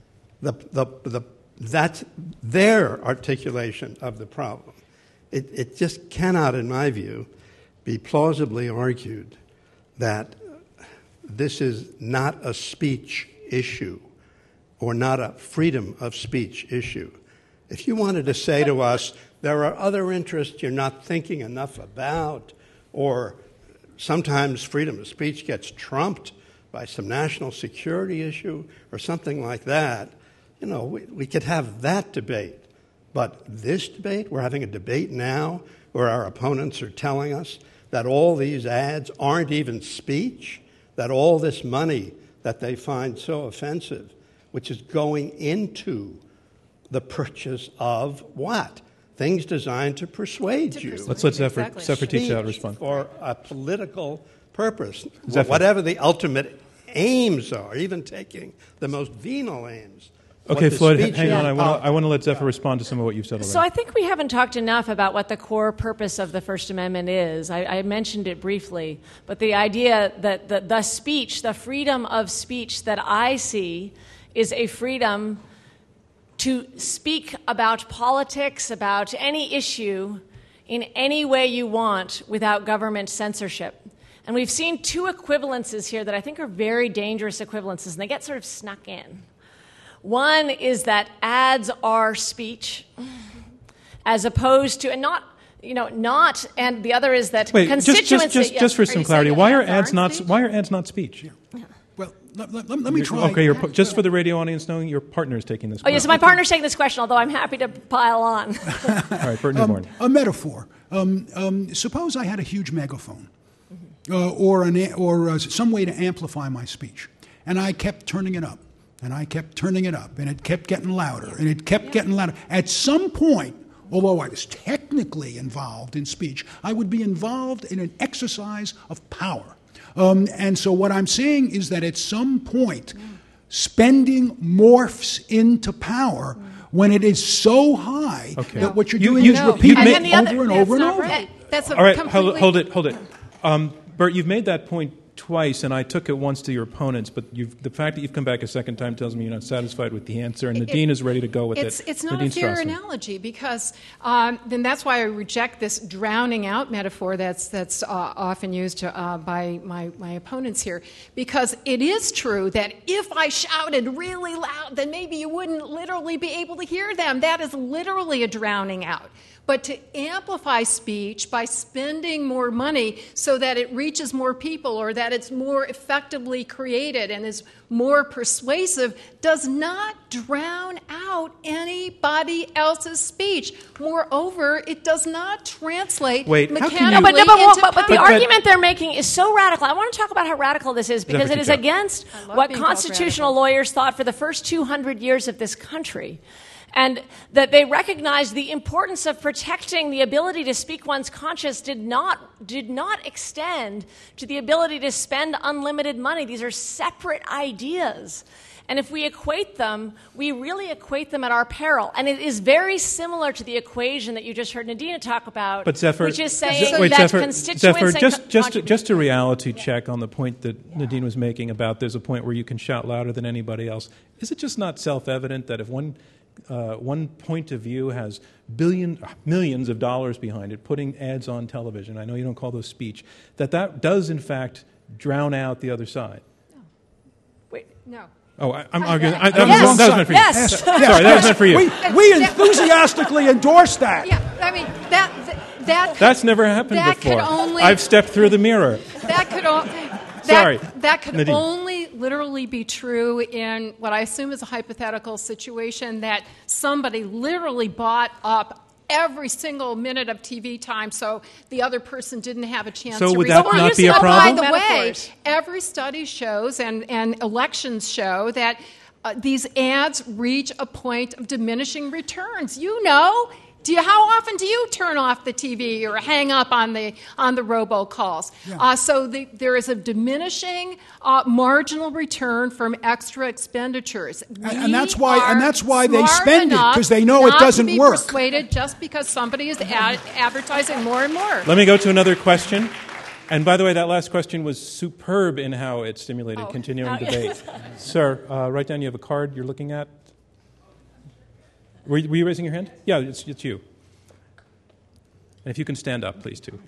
That's their articulation of the problem. It just cannot, in my view, be plausibly argued that this is not a speech issue or not a freedom of speech issue. If you wanted to say to us, there are other interests you're not thinking enough about, or sometimes freedom of speech gets trumped by some national security issue or something like that, we could have that debate. But this debate, we're having a debate now where our opponents are telling us that all these ads aren't even speech, that all this money that they find so offensive, which is going into the purchase of what? Things designed to persuade you. Let's let Zephyr teach how to respond. For a political purpose, Zephyr. whatever the ultimate aims are, even taking the most venal aims. Okay, Floyd, hang on. I want to let Zephyr respond to some of what you've said already. So I think we haven't talked enough about what the core purpose of the First Amendment is. I mentioned it briefly, but the idea that the speech, the freedom of speech that I see is a freedom to speak about politics, about any issue, in any way you want without government censorship. And we've seen two equivalences here that I think are very dangerous equivalences, and they get sort of snuck in. One is that ads are speech, as opposed to, and not, and the other is that constituency. Just for some clarity, why are ads not speech? Yeah. Well, let me try. Okay, just for the radio audience knowing, your partner is taking this question. Oh, yes, my partner's taking this question, although I'm happy to pile on. All right, Burton Newborn. A metaphor. Suppose I had a huge megaphone, or some way to amplify my speech, and I kept turning it up. And I kept turning it up, and it kept getting louder, and it kept getting louder. At some point, although I was technically involved in speech, I would be involved in an exercise of power. And so what I'm saying is that at some point, spending morphs into power when it is so high that what you're doing is repeating it over and over and over. All right, hold it. Bert, you've made that point twice, and I took it once to your opponents, but the fact that you've come back a second time tells me you're not satisfied with the answer, and Nadine is ready to go with it. It's not Nadine a fair Strassman. analogy, because then that's why I reject this drowning out metaphor that's often used by my opponents here, because it is true that if I shouted really loud, then maybe you wouldn't literally be able to hear them. That is literally a drowning out. But to amplify speech by spending more money so that it reaches more people, or that it's more effectively created and is more persuasive, does not drown out anybody else's speech. Moreover, it does not translate mechanically into power. But the argument they're making is so radical. I want to talk about how radical this is, because it is against what constitutional lawyers thought for the first 200 years of this country. And that they recognized the importance of protecting the ability to speak one's conscience did not extend to the ability to spend unlimited money. These are separate ideas. And if we equate them, we really equate them at our peril. And it is very similar to the equation that you just heard Nadina talk about, but Zephyr, which is saying that constituents... Zephyr, just a reality check on the point that Nadine was making about there's a point where you can shout louder than anybody else. Is it just not self-evident that if one point of view has millions of dollars behind it, putting ads on television, I know you don't call those speech, that does in fact drown out the other side? No. Wait, no. Oh, I'm arguing. That was meant for you. Yes. Sorry, that was meant for you. We enthusiastically endorse that. Yeah, I mean, that's never happened before. I've stepped through the mirror. That could Nadine. only literally be true in what I assume is a hypothetical situation, that somebody literally bought up every single minute of TV time so the other person didn't have a chance to So would that not be a problem? By the way, every study shows and elections show that these ads reach a point of diminishing returns. You know. How often do you turn off the TV or hang up on the robocalls? Yeah. So there is a diminishing marginal return from extra expenditures. And that's why they spend it, because they know it doesn't work. Not to be persuaded just because somebody is advertising more and more. Let me go to another question. And by the way, that last question was superb in how it stimulated continuing debate. Sir, right down, you have a card you're looking at. Were you raising your hand? Yeah, it's you. And if you can stand up, please, too.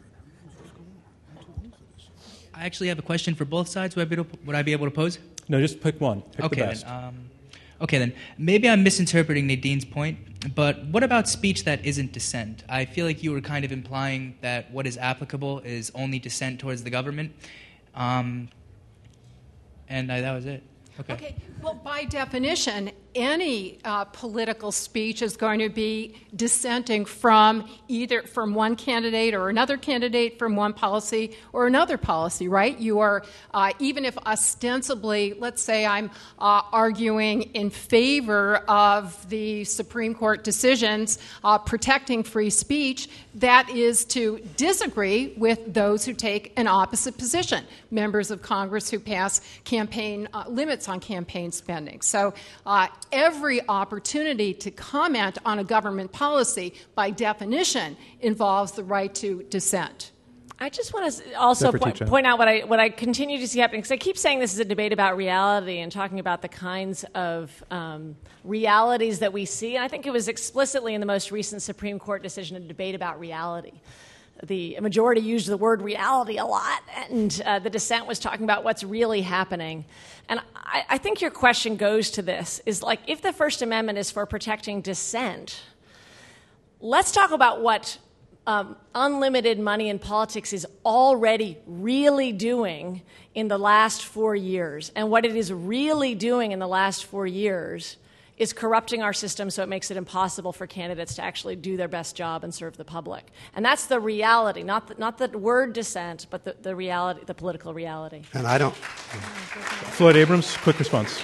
I actually have a question for both sides. Would I be able to pose? No, just pick one. Pick the best. Okay, then. Maybe I'm misinterpreting Nadine's point, but what about speech that isn't dissent? I feel like you were kind of implying that what is applicable is only dissent towards the government. And that was it. Okay. Well, by definition, any political speech is going to be dissenting from either from one candidate or another candidate, from one policy or another policy, right? You are, even if ostensibly, let's say I'm arguing in favor of the Supreme Court decisions protecting free speech, that is to disagree with those who take an opposite position, members of Congress who pass campaign limits on campaign spending. So every opportunity to comment on a government policy, by definition, involves the right to dissent. I just want to also point out what I continue to see happening, because I keep saying this is a debate about reality and talking about the kinds of realities that we see. And I think it was explicitly in the most recent Supreme Court decision a debate about reality. The majority used the word reality a lot, and the dissent was talking about what's really happening. And I think your question goes to this, is like, if the First Amendment is for protecting dissent, let's talk about what unlimited money in politics is already really doing in the last 4 years. And what it is really doing in the last 4 years is corrupting our system so it makes it impossible for candidates to actually do their best job and serve the public. And that's the reality, not the word dissent, but the reality, the political reality. And I don't... Floyd Abrams, quick response.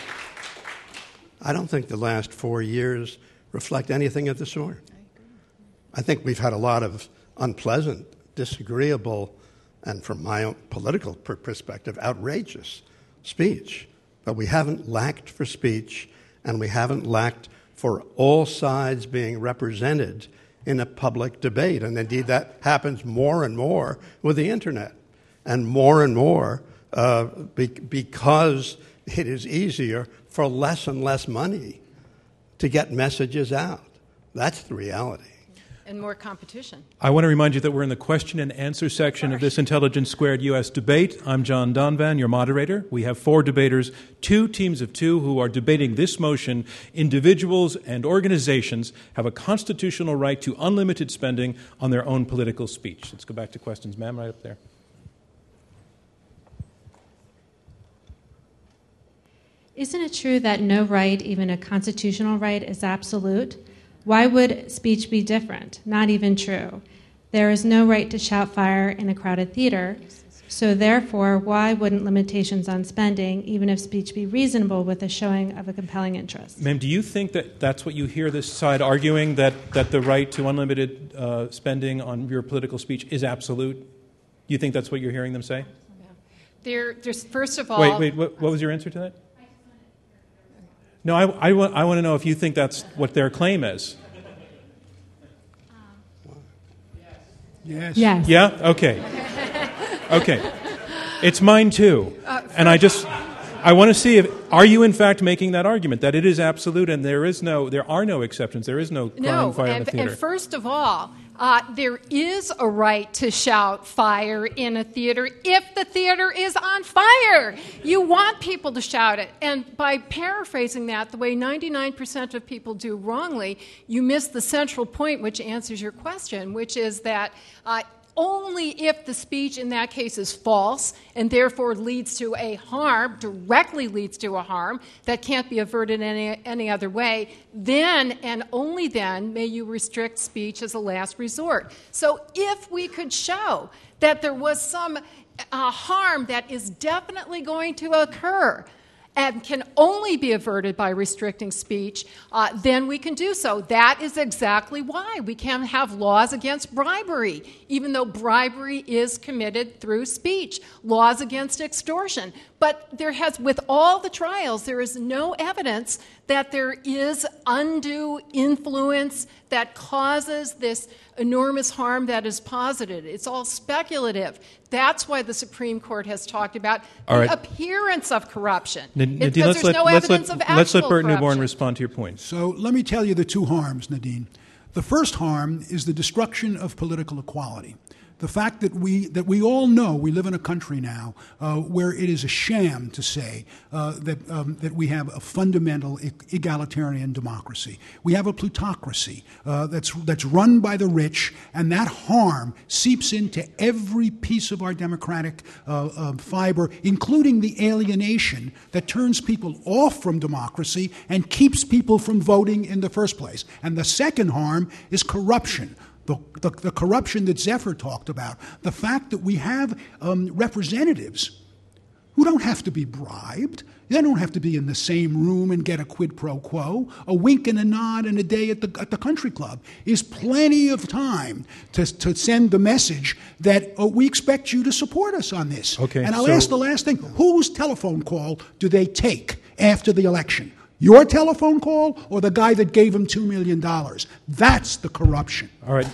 I don't think the last 4 years reflect anything of the sort. I think we've had a lot of unpleasant, disagreeable, and from my own political perspective, outrageous speech. But we haven't lacked for speech, and we haven't lacked for all sides being represented in a public debate. And indeed, that happens more and more with the Internet, and more because it is easier for less and less money to get messages out. That's the reality. And more competition. I want to remind you that we're in the question and answer section of this Intelligence Squared U.S. debate. I'm John Donvan, your moderator. We have 4 debaters, 2 teams of 2 who are debating this motion. Individuals and organizations have a constitutional right to unlimited spending on their own political speech. Let's go back to questions. Ma'am, right up there. Isn't it true that no right, even a constitutional right, is absolute? Why would speech be different? Not even true. There is no right to shout fire in a crowded theater, so therefore, why wouldn't limitations on spending, even if speech be reasonable with a showing of a compelling interest? Ma'am, do you think that that's what you hear this side arguing, that the right to unlimited spending on your political speech is absolute? Do you think that's what you're hearing them say? There's first of all... Wait, what was your answer to that? No, I want to know if you think that's what their claim is. Yes. Yes. Yeah? Okay. Okay. It's mine too. And I want to see are you in fact making that argument, that it is absolute and there are no exceptions, there is no crying fire in a theater? And first of all, there is a right to shout fire in a theater if the theater is on fire. You want people to shout it. And by paraphrasing that, the way 99% of people do wrongly, you miss the central point which answers your question, which is that only if the speech in that case is false and therefore leads to a harm, directly leads to a harm that can't be averted any other way, then and only then may you restrict speech as a last resort. So if we could show that there was some harm that is definitely going to occur and can only be averted by restricting speech, then we can do so. That is exactly why we can have laws against bribery, even though bribery is committed through speech, laws against extortion. But with all the trials, there is no evidence that there is undue influence that causes this enormous harm that is posited. It's all speculative. That's why the Supreme Court has talked about the appearance of corruption. Because there's no evidence of actual corruption. Let's let Bert Newborn respond to your point. So let me tell you the 2 harms, Nadine. The first harm is the destruction of political equality. The fact that we all know we live in a country now where it is a sham to say that we have a fundamental egalitarian democracy. We have a plutocracy that's run by the rich, and that harm seeps into every piece of our democratic fiber, including the alienation that turns people off from democracy and keeps people from voting in the first place. And the second harm is corruption. The corruption that Zephyr talked about, the fact that we have representatives who don't have to be bribed. They don't have to be in the same room and get a quid pro quo. A wink and a nod and a day at the country club is plenty of time to send the message that we expect you to support us on this. Okay, and I'll ask the last thing. Whose telephone call do they take after the election? Your telephone call or the guy that gave him $2 million? That's the corruption. All right.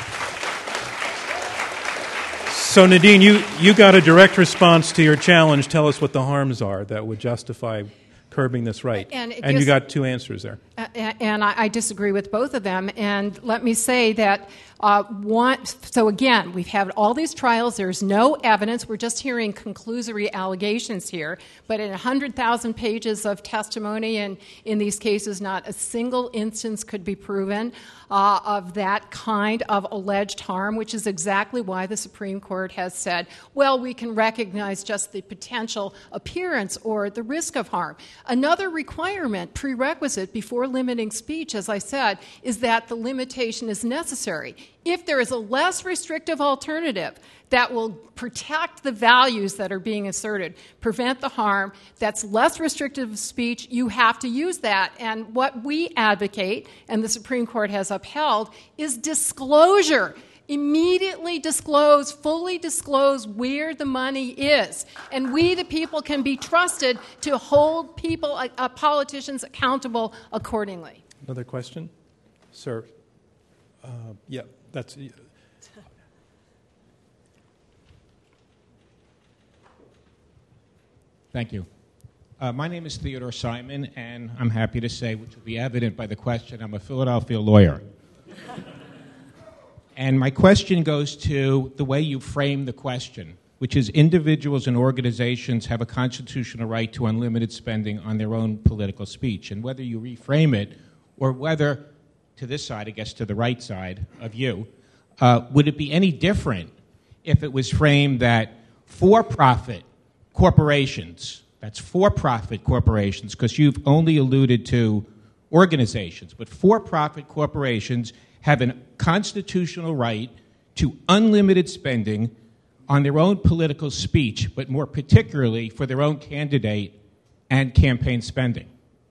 So, Nadine, you got a direct response to your challenge. Tell us what the harms are that would justify curbing this right. And you got two answers there. And I disagree with both of them. And let me say that so again, we've had all these trials. There's no evidence. We're just hearing conclusory allegations here. But in 100,000 pages of testimony, and in these cases, not a single instance could be proven of that kind of alleged harm, which is exactly why the Supreme Court has said, well, we can recognize just the potential appearance or the risk of harm. Another prerequisite before limiting speech, as I said, is that the limitation is necessary. If there is a less restrictive alternative that will protect the values that are being asserted, prevent the harm, that's less restrictive speech, you have to use that. And what we advocate, and the Supreme Court has upheld, is disclosure. Immediately disclose, fully disclose where the money is. And we, the people, can be trusted to hold people, politicians, accountable accordingly. Another question? Sir. Yeah, that's... Thank you. My name is Theodore Simon, and I'm happy to say, which will be evident by the question, I'm a Philadelphia lawyer. And my question goes to the way you frame the question, which is individuals and organizations have a constitutional right to unlimited spending on their own political speech. And whether you reframe it or whether, to this side, I guess to the right side of you, would it be any different if it was framed that for-profit corporations, that's for-profit corporations, because you've only alluded to organizations, but for-profit corporations have a constitutional right to unlimited spending on their own political speech, but more particularly for their own candidate and campaign spending?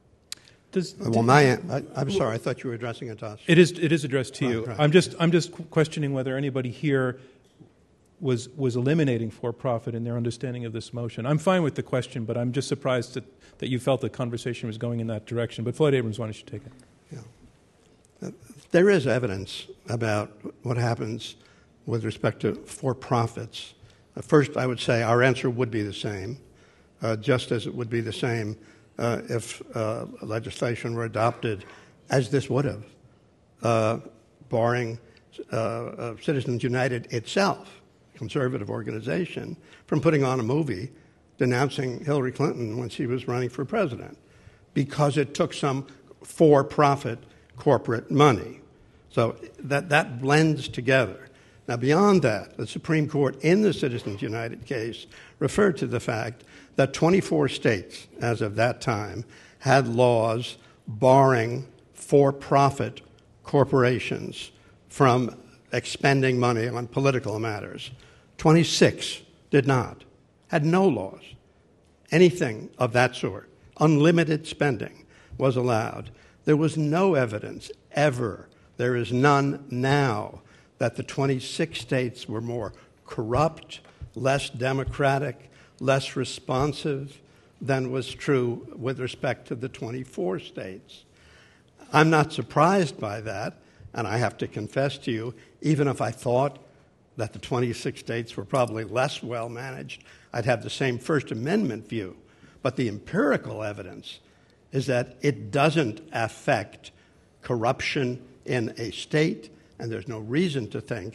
I'm sorry, I thought you were addressing it to us. It is addressed to you. Right. I'm just questioning whether anybody here was eliminating for-profit in their understanding of this motion. I'm fine with the question, but I'm just surprised that you felt the conversation was going in that direction. But Floyd Abrams, why don't you take it? Yeah. There is evidence about what happens with respect to for-profits. First, I would say our answer would be the same, just as it would be the same if legislation were adopted, as this would have, barring Citizens United itself, a conservative organization, from putting on a movie denouncing Hillary Clinton when she was running for president, because it took some for-profit corporate money. So that blends together. Now, beyond that, the Supreme Court in the Citizens United case referred to the fact that 24 states, as of that time, had laws barring for-profit corporations from expending money on political matters. 26 did not, had no laws. Anything of that sort, unlimited spending, was allowed. There was no evidence ever, there is none now, that the 26 states were more corrupt, less democratic, less responsive than was true with respect to the 24 states. I'm not surprised by that, and I have to confess to you, even if I thought that the 26 states were probably less well managed, I'd have the same First Amendment view. But the empirical evidence is that it doesn't affect corruption in a state, and there's no reason to think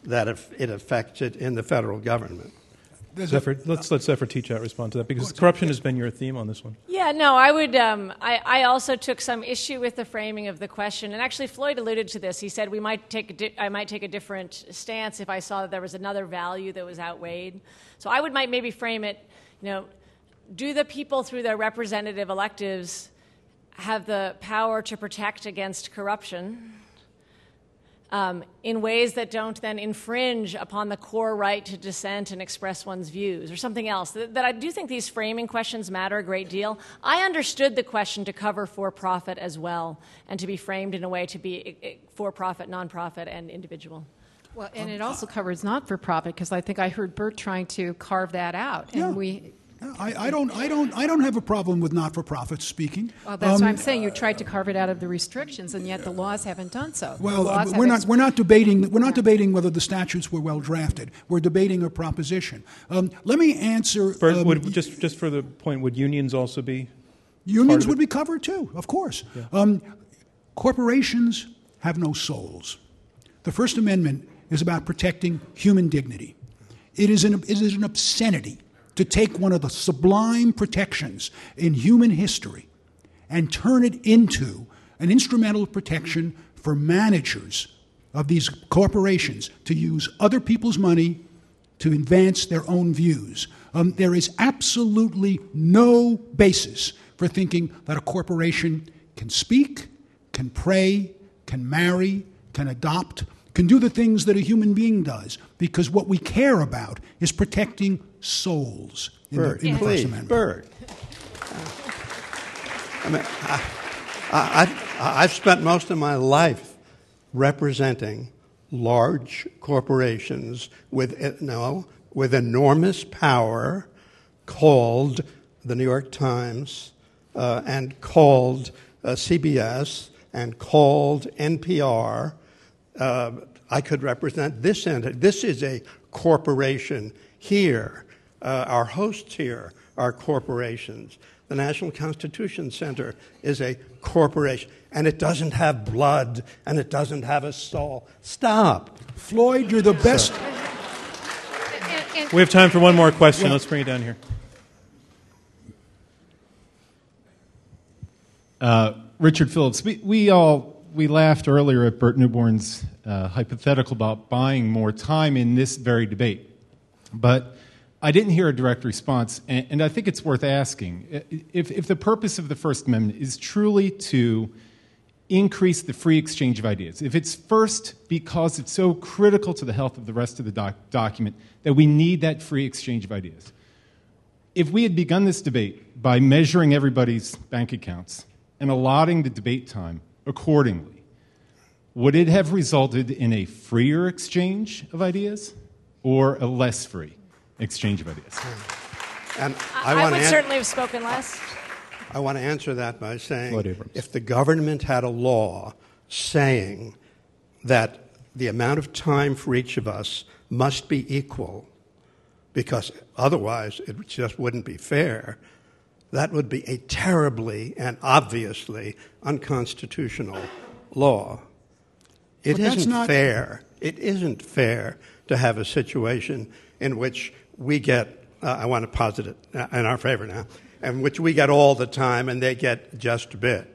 that it affects it in the federal government. Zephyr, let's let Zephyr Teachout respond to that, because corruption has been your theme on this one. Yeah, no, I would. I also took some issue with the framing of the question, and actually Floyd alluded to this. He said I might take a different stance if I saw that there was another value that was outweighed. So I would maybe frame it, do the people through their representative electives have the power to protect against corruption in ways that don't then infringe upon the core right to dissent and express one's views, or something else? That I do think these framing questions matter a great deal. I understood the question to cover for-profit as well, and to be framed in a way to be for-profit, non-profit, and individual. Well, and it also covers not-for-profit, because I think I heard Bert trying to carve that out, and I don't have a problem with not-for-profit speaking. Well, that's what I'm saying. You tried to carve it out of the restrictions, and yet the laws haven't done so. Well, we're not debating whether the statutes were well drafted. We're debating a proposition. Let me answer. Just for the point, would unions also be? Unions would be covered too, of course. Yeah. Corporations have no souls. The First Amendment is about protecting human dignity. It is an obscenity to take one of the sublime protections in human history and turn it into an instrumental protection for managers of these corporations to use other people's money to advance their own views. There is absolutely no basis for thinking that a corporation can speak, can pray, can marry, can adopt, can do the things that a human being does, because what we care about is protecting souls in the First Amendment. Bert. I've spent most of my life representing large corporations with enormous power, called the New York Times, and called CBS, and called NPR. I could represent this entity. This is a corporation here. Our hosts here are corporations. The National Constitution Center is a corporation, and it doesn't have blood, and it doesn't have a soul. Stop. Floyd, you're the best. We have time for one more question. Let's bring it down here. Richard Phillips, we laughed earlier at Bert Newborn's hypothetical about buying more time in this very debate. But I didn't hear a direct response, and I think it's worth asking. If the purpose of the First Amendment is truly to increase the free exchange of ideas, if it's first because it's so critical to the health of the rest of the document that we need that free exchange of ideas, if we had begun this debate by measuring everybody's bank accounts and allotting the debate time accordingly, would it have resulted in a freer exchange of ideas or a less free exchange of ideas? And I would certainly have spoken less. I want to answer that by saying, if the government had a law saying that the amount of time for each of us must be equal, because otherwise it just wouldn't be fair, that would be a terribly and obviously unconstitutional law. It isn't fair. It isn't fair to have a situation in which we get, I want to posit it in our favor now, in which we get all the time and they get just a bit.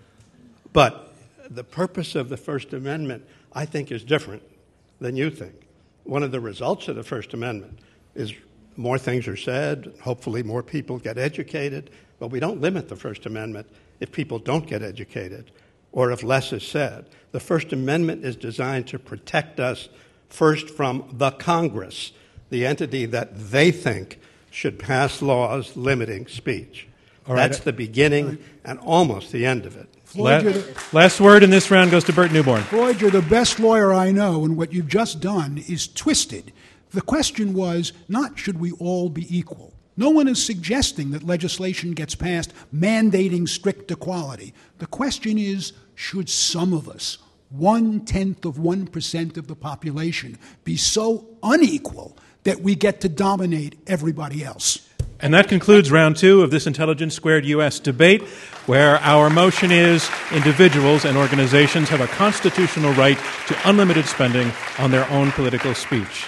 But the purpose of the First Amendment, I think, is different than you think. One of the results of the First Amendment is more things are said, hopefully more people get educated, but we don't limit the First Amendment if people don't get educated or if less is said. The First Amendment is designed to protect us first from the Congress, the entity that they think should pass laws limiting speech. That's the beginning and almost the end of it. Floyd, last word in this round goes to Bert Newborn. Floyd, you're the best lawyer I know, and what you've just done is twisted. The question was not should we all be equal. No one is suggesting that legislation gets passed mandating strict equality. The question is, should some of us, 0.1% of the population, be so unequal that we get to dominate everybody else? And that concludes round 2 of this Intelligence Squared U.S. debate, where our motion is individuals and organizations have a constitutional right to unlimited spending on their own political speech.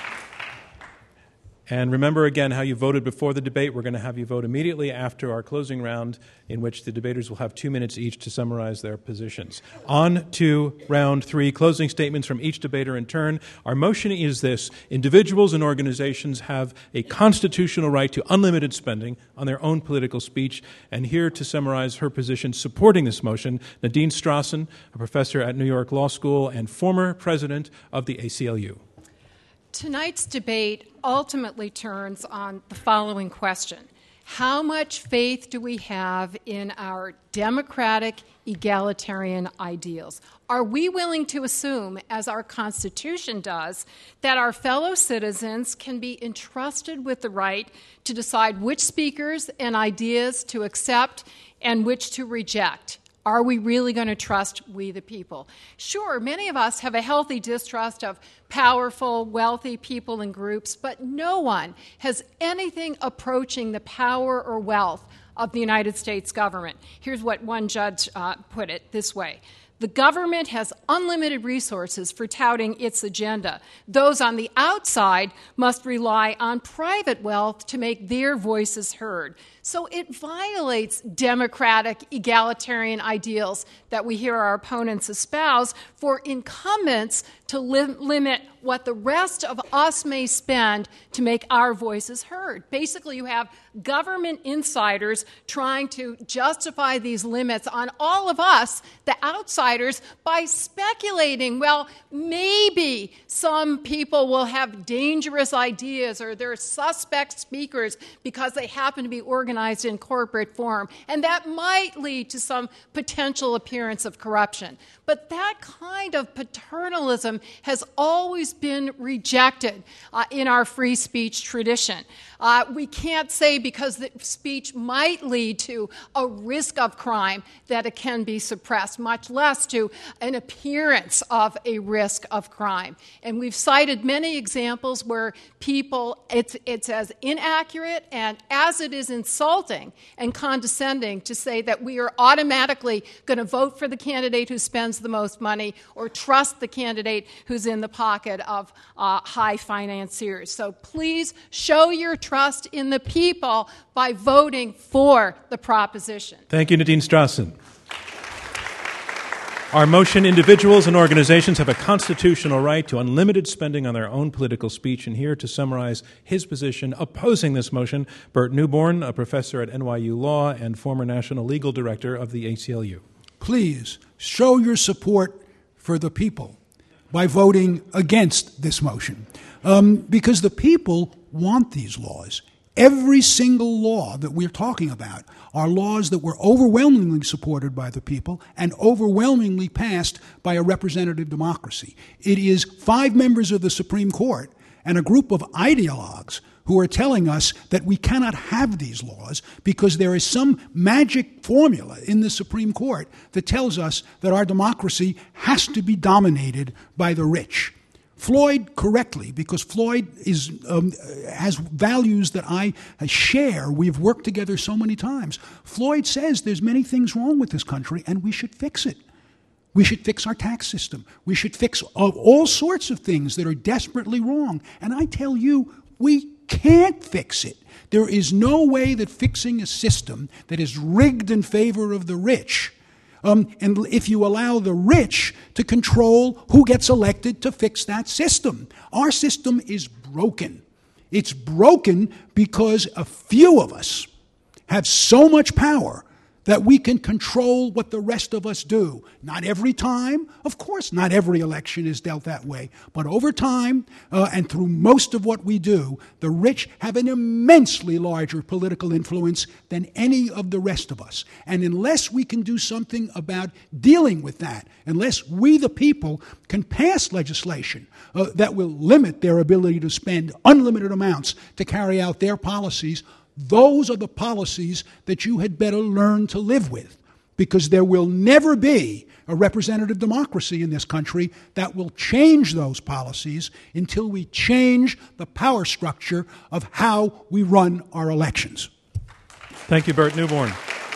And remember again how you voted before the debate. We're going to have you vote immediately after our closing round, in which the debaters will have 2 minutes each to summarize their positions. On to round 3, closing statements from each debater in turn. Our motion is this: individuals and organizations have a constitutional right to unlimited spending on their own political speech. And here to summarize her position supporting this motion, Nadine Strossen, a professor at New York Law School and former president of the ACLU. Tonight's debate ultimately turns on the following question: how much faith do we have in our democratic, egalitarian ideals? Are we willing to assume, as our Constitution does, that our fellow citizens can be entrusted with the right to decide which speakers and ideas to accept and which to reject? Are we really going to trust we the people? Sure, many of us have a healthy distrust of powerful, wealthy people and groups, but no one has anything approaching the power or wealth of the United States government. Here's what one judge put it this way: the government has unlimited resources for touting its agenda. Those on the outside must rely on private wealth to make their voices heard. So it violates democratic, egalitarian ideals that we hear our opponents espouse for incumbents to limit what the rest of us may spend to make our voices heard. Basically, you have government insiders trying to justify these limits on all of us, the outsiders, by speculating, well, maybe some people will have dangerous ideas or they're suspect speakers because they happen to be organized in corporate form, and that might lead to some potential appearance of corruption. But that kind of paternalism has always been rejected in our free speech tradition. We can't say because the speech might lead to a risk of crime that it can be suppressed, much less to an appearance of a risk of crime. And we've cited many examples where it's as inaccurate and as it is insulting and condescending to say that we are automatically going to vote for the candidate who spends the most money or trust the candidate who's in the pocket of high financiers. So please show your trust in the people by voting for the proposition. Thank you, Nadine Strossen. Our motion: individuals and organizations have a constitutional right to unlimited spending on their own political speech. And here to summarize his position opposing this motion, Burt Neuborne, a professor at NYU Law and former national legal director of the ACLU. Please show your support for the people by voting against this motion, because the people want these laws. Every single law that we're talking about are laws that were overwhelmingly supported by the people and overwhelmingly passed by a representative democracy. It is 5 members of the Supreme Court and a group of ideologues who are telling us that we cannot have these laws because there is some magic formula in the Supreme Court that tells us that our democracy has to be dominated by the rich. Floyd correctly, because Floyd has values that I share. We've worked together so many times. Floyd says there's many things wrong with this country and we should fix it. We should fix our tax system. We should fix all sorts of things that are desperately wrong. And I tell you, we can't fix it. There is no way that fixing a system that is rigged in favor of the rich, and if you allow the rich to control who gets elected to fix that system. Our system is broken. It's broken because a few of us have so much power that we can control what the rest of us do. Not every time. Of course, not every election is dealt that way. But over time, and through most of what we do, the rich have an immensely larger political influence than any of the rest of us. And unless we can do something about dealing with that, unless we the people can pass legislation that will limit their ability to spend unlimited amounts to carry out their policies, those are the policies that you had better learn to live with, because there will never be a representative democracy in this country that will change those policies until we change the power structure of how we run our elections. Thank you, Bert Newborn.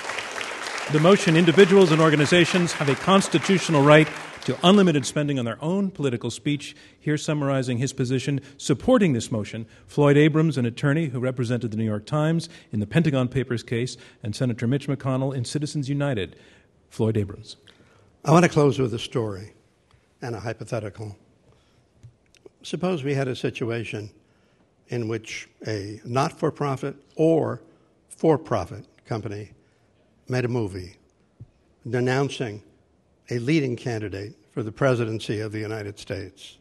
The motion, individuals and organizations have a constitutional right to unlimited spending on their own political speech. Here summarizing his position supporting this motion, Floyd Abrams, an attorney who represented the New York Times in the Pentagon Papers case, and Senator Mitch McConnell in Citizens United. Floyd Abrams. I want to close with a story and a hypothetical. Suppose we had a situation in which a not-for-profit or for-profit company made a movie denouncing a leading candidate for the presidency of the United States.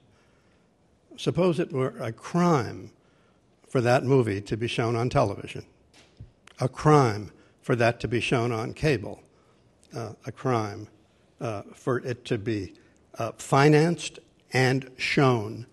Suppose it were a crime for that movie to be shown on television, a crime for that to be shown on cable, a crime for it to be financed and shown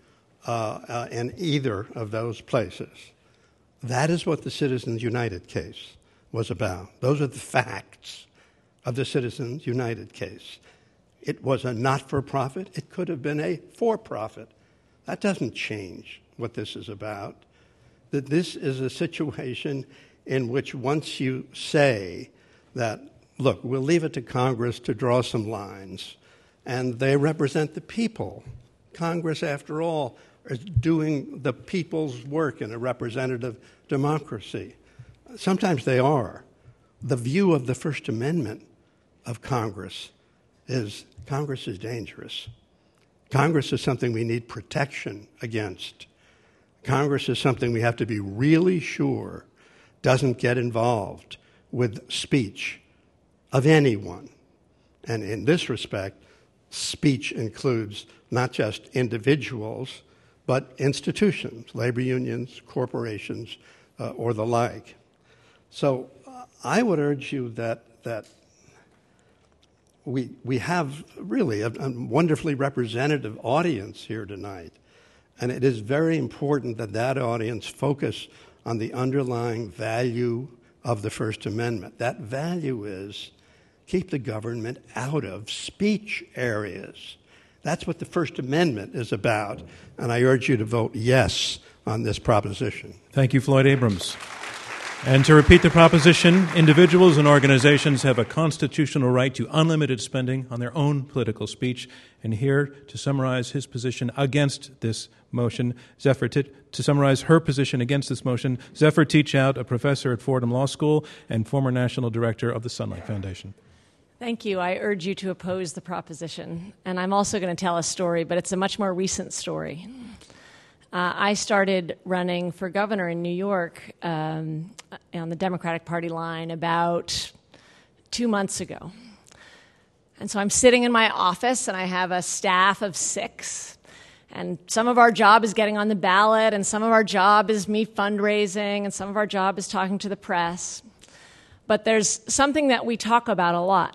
in either of those places. That is what the Citizens United case was about. Those are the facts of the Citizens United case. It was a not-for-profit. It could have been a for-profit. That doesn't change what this is about. That this is a situation in which once you say that, look, we'll leave it to Congress to draw some lines, and they represent the people. Congress, after all, is doing the people's work in a representative democracy. Sometimes they are. The view of the First Amendment of Congress is dangerous. Congress is something we need protection against. Congress is something we have to be really sure doesn't get involved with speech of anyone. And in this respect, speech includes not just individuals, but institutions, labor unions, corporations, or the like. So I would urge you that we have really a wonderfully representative audience here tonight, and it is very important that that audience focus on the underlying value of the First Amendment. That value is keep the government out of speech areas. That's what the First Amendment is about, and I urge you to vote yes on this proposition. Thank you, Floyd Abrams. And to repeat the proposition, individuals and organizations have a constitutional right to unlimited spending on their own political speech. And here to summarize his position against this motion, to summarize her position against this motion, Zephyr Teachout, a professor at Fordham Law School and former national director of the Sunlight Foundation. Thank you. I urge you to oppose the proposition. And I'm also going to tell a story, but it's a much more recent story. I started running for governor in New York on the Democratic Party line about 2 months ago. And so I'm sitting in my office, and I have a staff of 6. And some of our job is getting on the ballot, and some of our job is me fundraising, and some of our job is talking to the press. But there's something that we talk about a lot.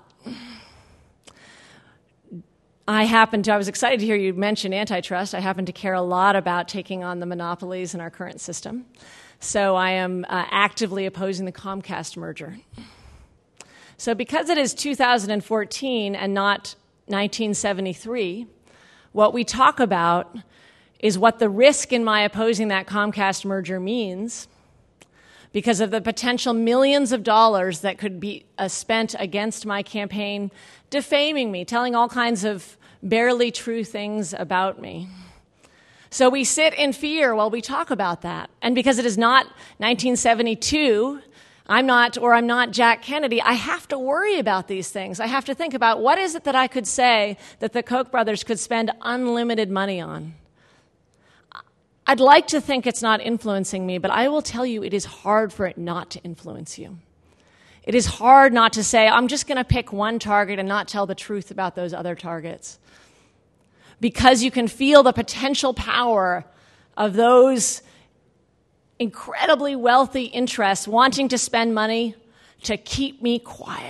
I was excited to hear you mention antitrust. I happen to care a lot about taking on the monopolies in our current system. So I am actively opposing the Comcast merger. So because it is 2014 and not 1973, what we talk about is what the risk in my opposing that Comcast merger means because of the potential millions of dollars that could be spent against my campaign, defaming me, telling all kinds of barely true things about me. So we sit in fear while we talk about that. And because it is not 1972, I'm not Jack Kennedy, I have to worry about these things. I have to think about what is it that I could say that the Koch brothers could spend unlimited money on. I'd like to think it's not influencing me, but I will tell you it is hard for it not to influence you. It is hard not to say, I'm just going to pick one target and not tell the truth about those other targets. Because you can feel the potential power of those incredibly wealthy interests wanting to spend money to keep me quiet.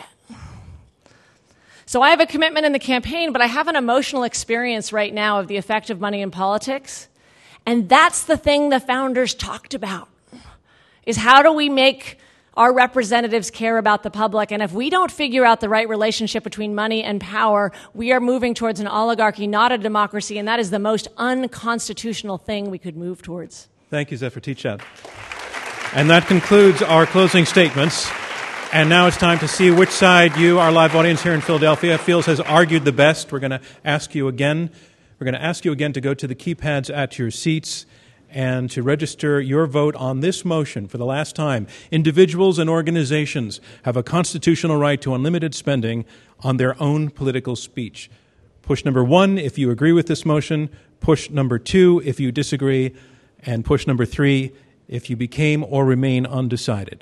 So I have a commitment in the campaign, but I have an emotional experience right now of the effect of money in politics. And that's the thing the founders talked about, is how do we make our representatives care about the public? And if we don't figure out the right relationship between money and power, we are moving towards an oligarchy, not a democracy, and that is the most unconstitutional thing we could move towards. Thank you, Zephyr Teachout. And that concludes our closing statements. And now it's time to see which side you, our live audience here in Philadelphia, feels has argued the best. We're going to ask you again. We're going to ask you again to go to the keypads at your seats and to register your vote on this motion for the last time. Individuals and organizations have a constitutional right to unlimited spending on their own political speech. Push number 1 if you agree with this motion, push number 2 if you disagree, and push number 3 if you became or remain undecided.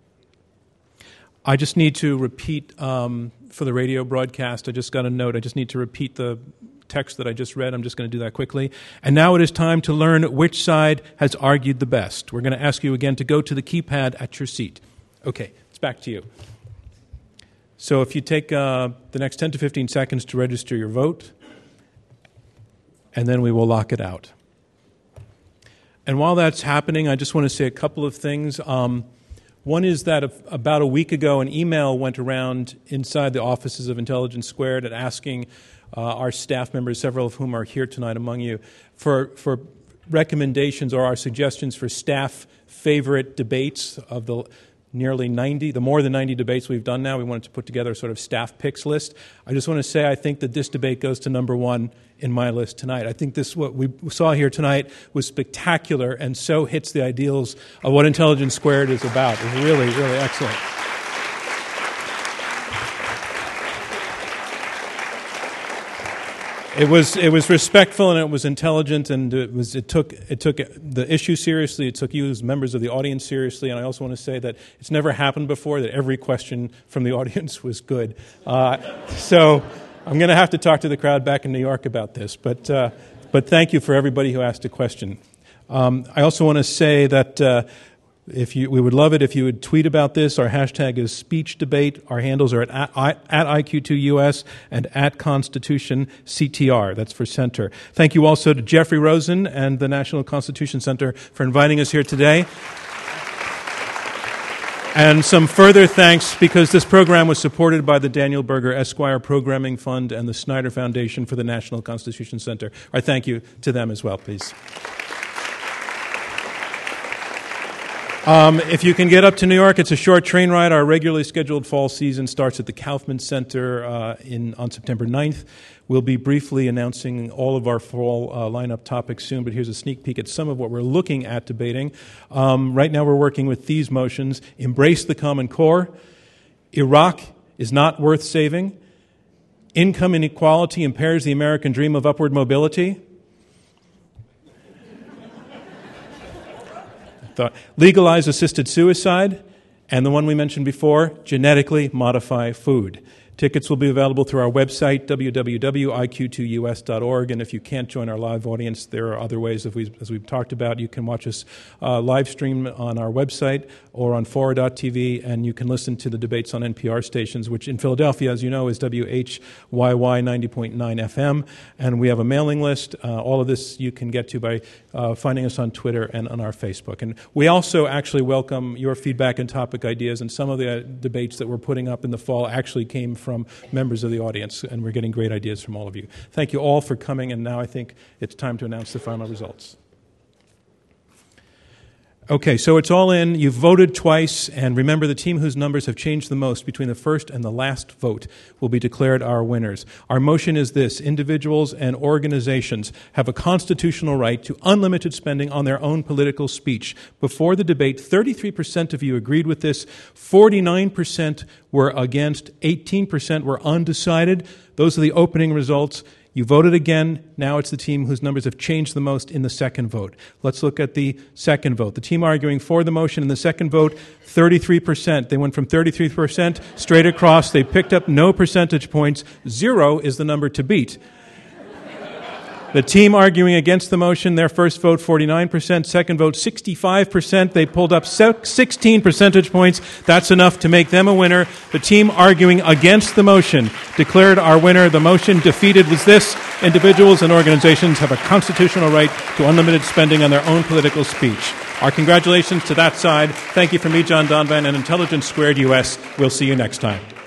I just need to repeat for the radio broadcast, I just got a note, I just need to repeat the text that I just read. I'm just going to do that quickly. And now it is time to learn which side has argued the best. We're going to ask you again to go to the keypad at your seat. Okay, it's back to you. So if you take the next 10 to 15 seconds to register your vote, and then we will lock it out. And while that's happening, I just want to say a couple of things. One is that about a week ago, an email went around inside the offices of Intelligence Squared and asking our staff members, several of whom are here tonight among you, for recommendations or our suggestions for staff favorite debates of the more than 90 debates we've done now. We wanted to put together a sort of staff picks list. I just want to say I think that this debate goes to number 1 in my list tonight. I think what we saw here tonight was spectacular and so hits the ideals of what Intelligence Squared is about. It was really, really excellent. It was respectful and it was intelligent and it took the issue seriously. It took you as members of the audience seriously. And I also want to say that it's never happened before that every question from the audience was good. So I'm going to have to talk to the crowd back in New York about this. But thank you for everybody who asked a question. I also want to say that we would love it if you would tweet about this. Our hashtag is SpeechDebate. Our handles are at IQ2US and at ConstitutionCTR. That's for Center. Thank you also to Jeffrey Rosen and the National Constitution Center for inviting us here today. And some further thanks because this program was supported by the Daniel Berger Esquire Programming Fund and the Snyder Foundation for the National Constitution Center. Our thank you to them as well, please. If you can get up to New York, it's a short train ride. Our regularly scheduled fall season starts at the Kaufman Center on September 9th. We'll be briefly announcing all of our fall lineup topics soon, but here's a sneak peek at some of what we're looking at debating. Right now we're working with these motions: embrace the Common Core, Iraq is not worth saving, income inequality impairs the American dream of upward mobility, legalize assisted suicide, and the one we mentioned before, genetically modify food. Tickets will be available through our website, www.iq2us.org, and if you can't join our live audience, there are other ways, as we've talked about. You can watch us live stream on our website or on Fora.tv, and you can listen to the debates on NPR stations, which in Philadelphia, as you know, is WHYY 90.9 FM, and we have a mailing list. All of this you can get to by finding us on Twitter and on our Facebook. And we also actually welcome your feedback and topic ideas, and some of the debates that we're putting up in the fall actually came from members of the audience, and we're getting great ideas from all of you. Thank you all for coming, and now I think it's time to announce the final results. Okay, so it's all in. You've voted twice, and remember, the team whose numbers have changed the most between the first and the last vote will be declared our winners. Our motion is this: individuals and organizations have a constitutional right to unlimited spending on their own political speech. Before the debate, 33% of you agreed with this, 49% were against, 18% were undecided. Those are the opening results. You voted again. Now it's the team whose numbers have changed the most in the second vote. Let's look at the second vote. The team arguing for the motion in the second vote, 33%. They went from 33% straight across. They picked up no percentage points. 0 is the number to beat. The team arguing against the motion, their first vote 49%, second vote 65%. They pulled up 16 percentage points. That's enough to make them a winner. The team arguing against the motion declared our winner. The motion defeated was this: individuals and organizations have a constitutional right to unlimited spending on their own political speech. Our congratulations to that side. Thank you from me, John Donvan, and Intelligence Squared US. We'll see you next time.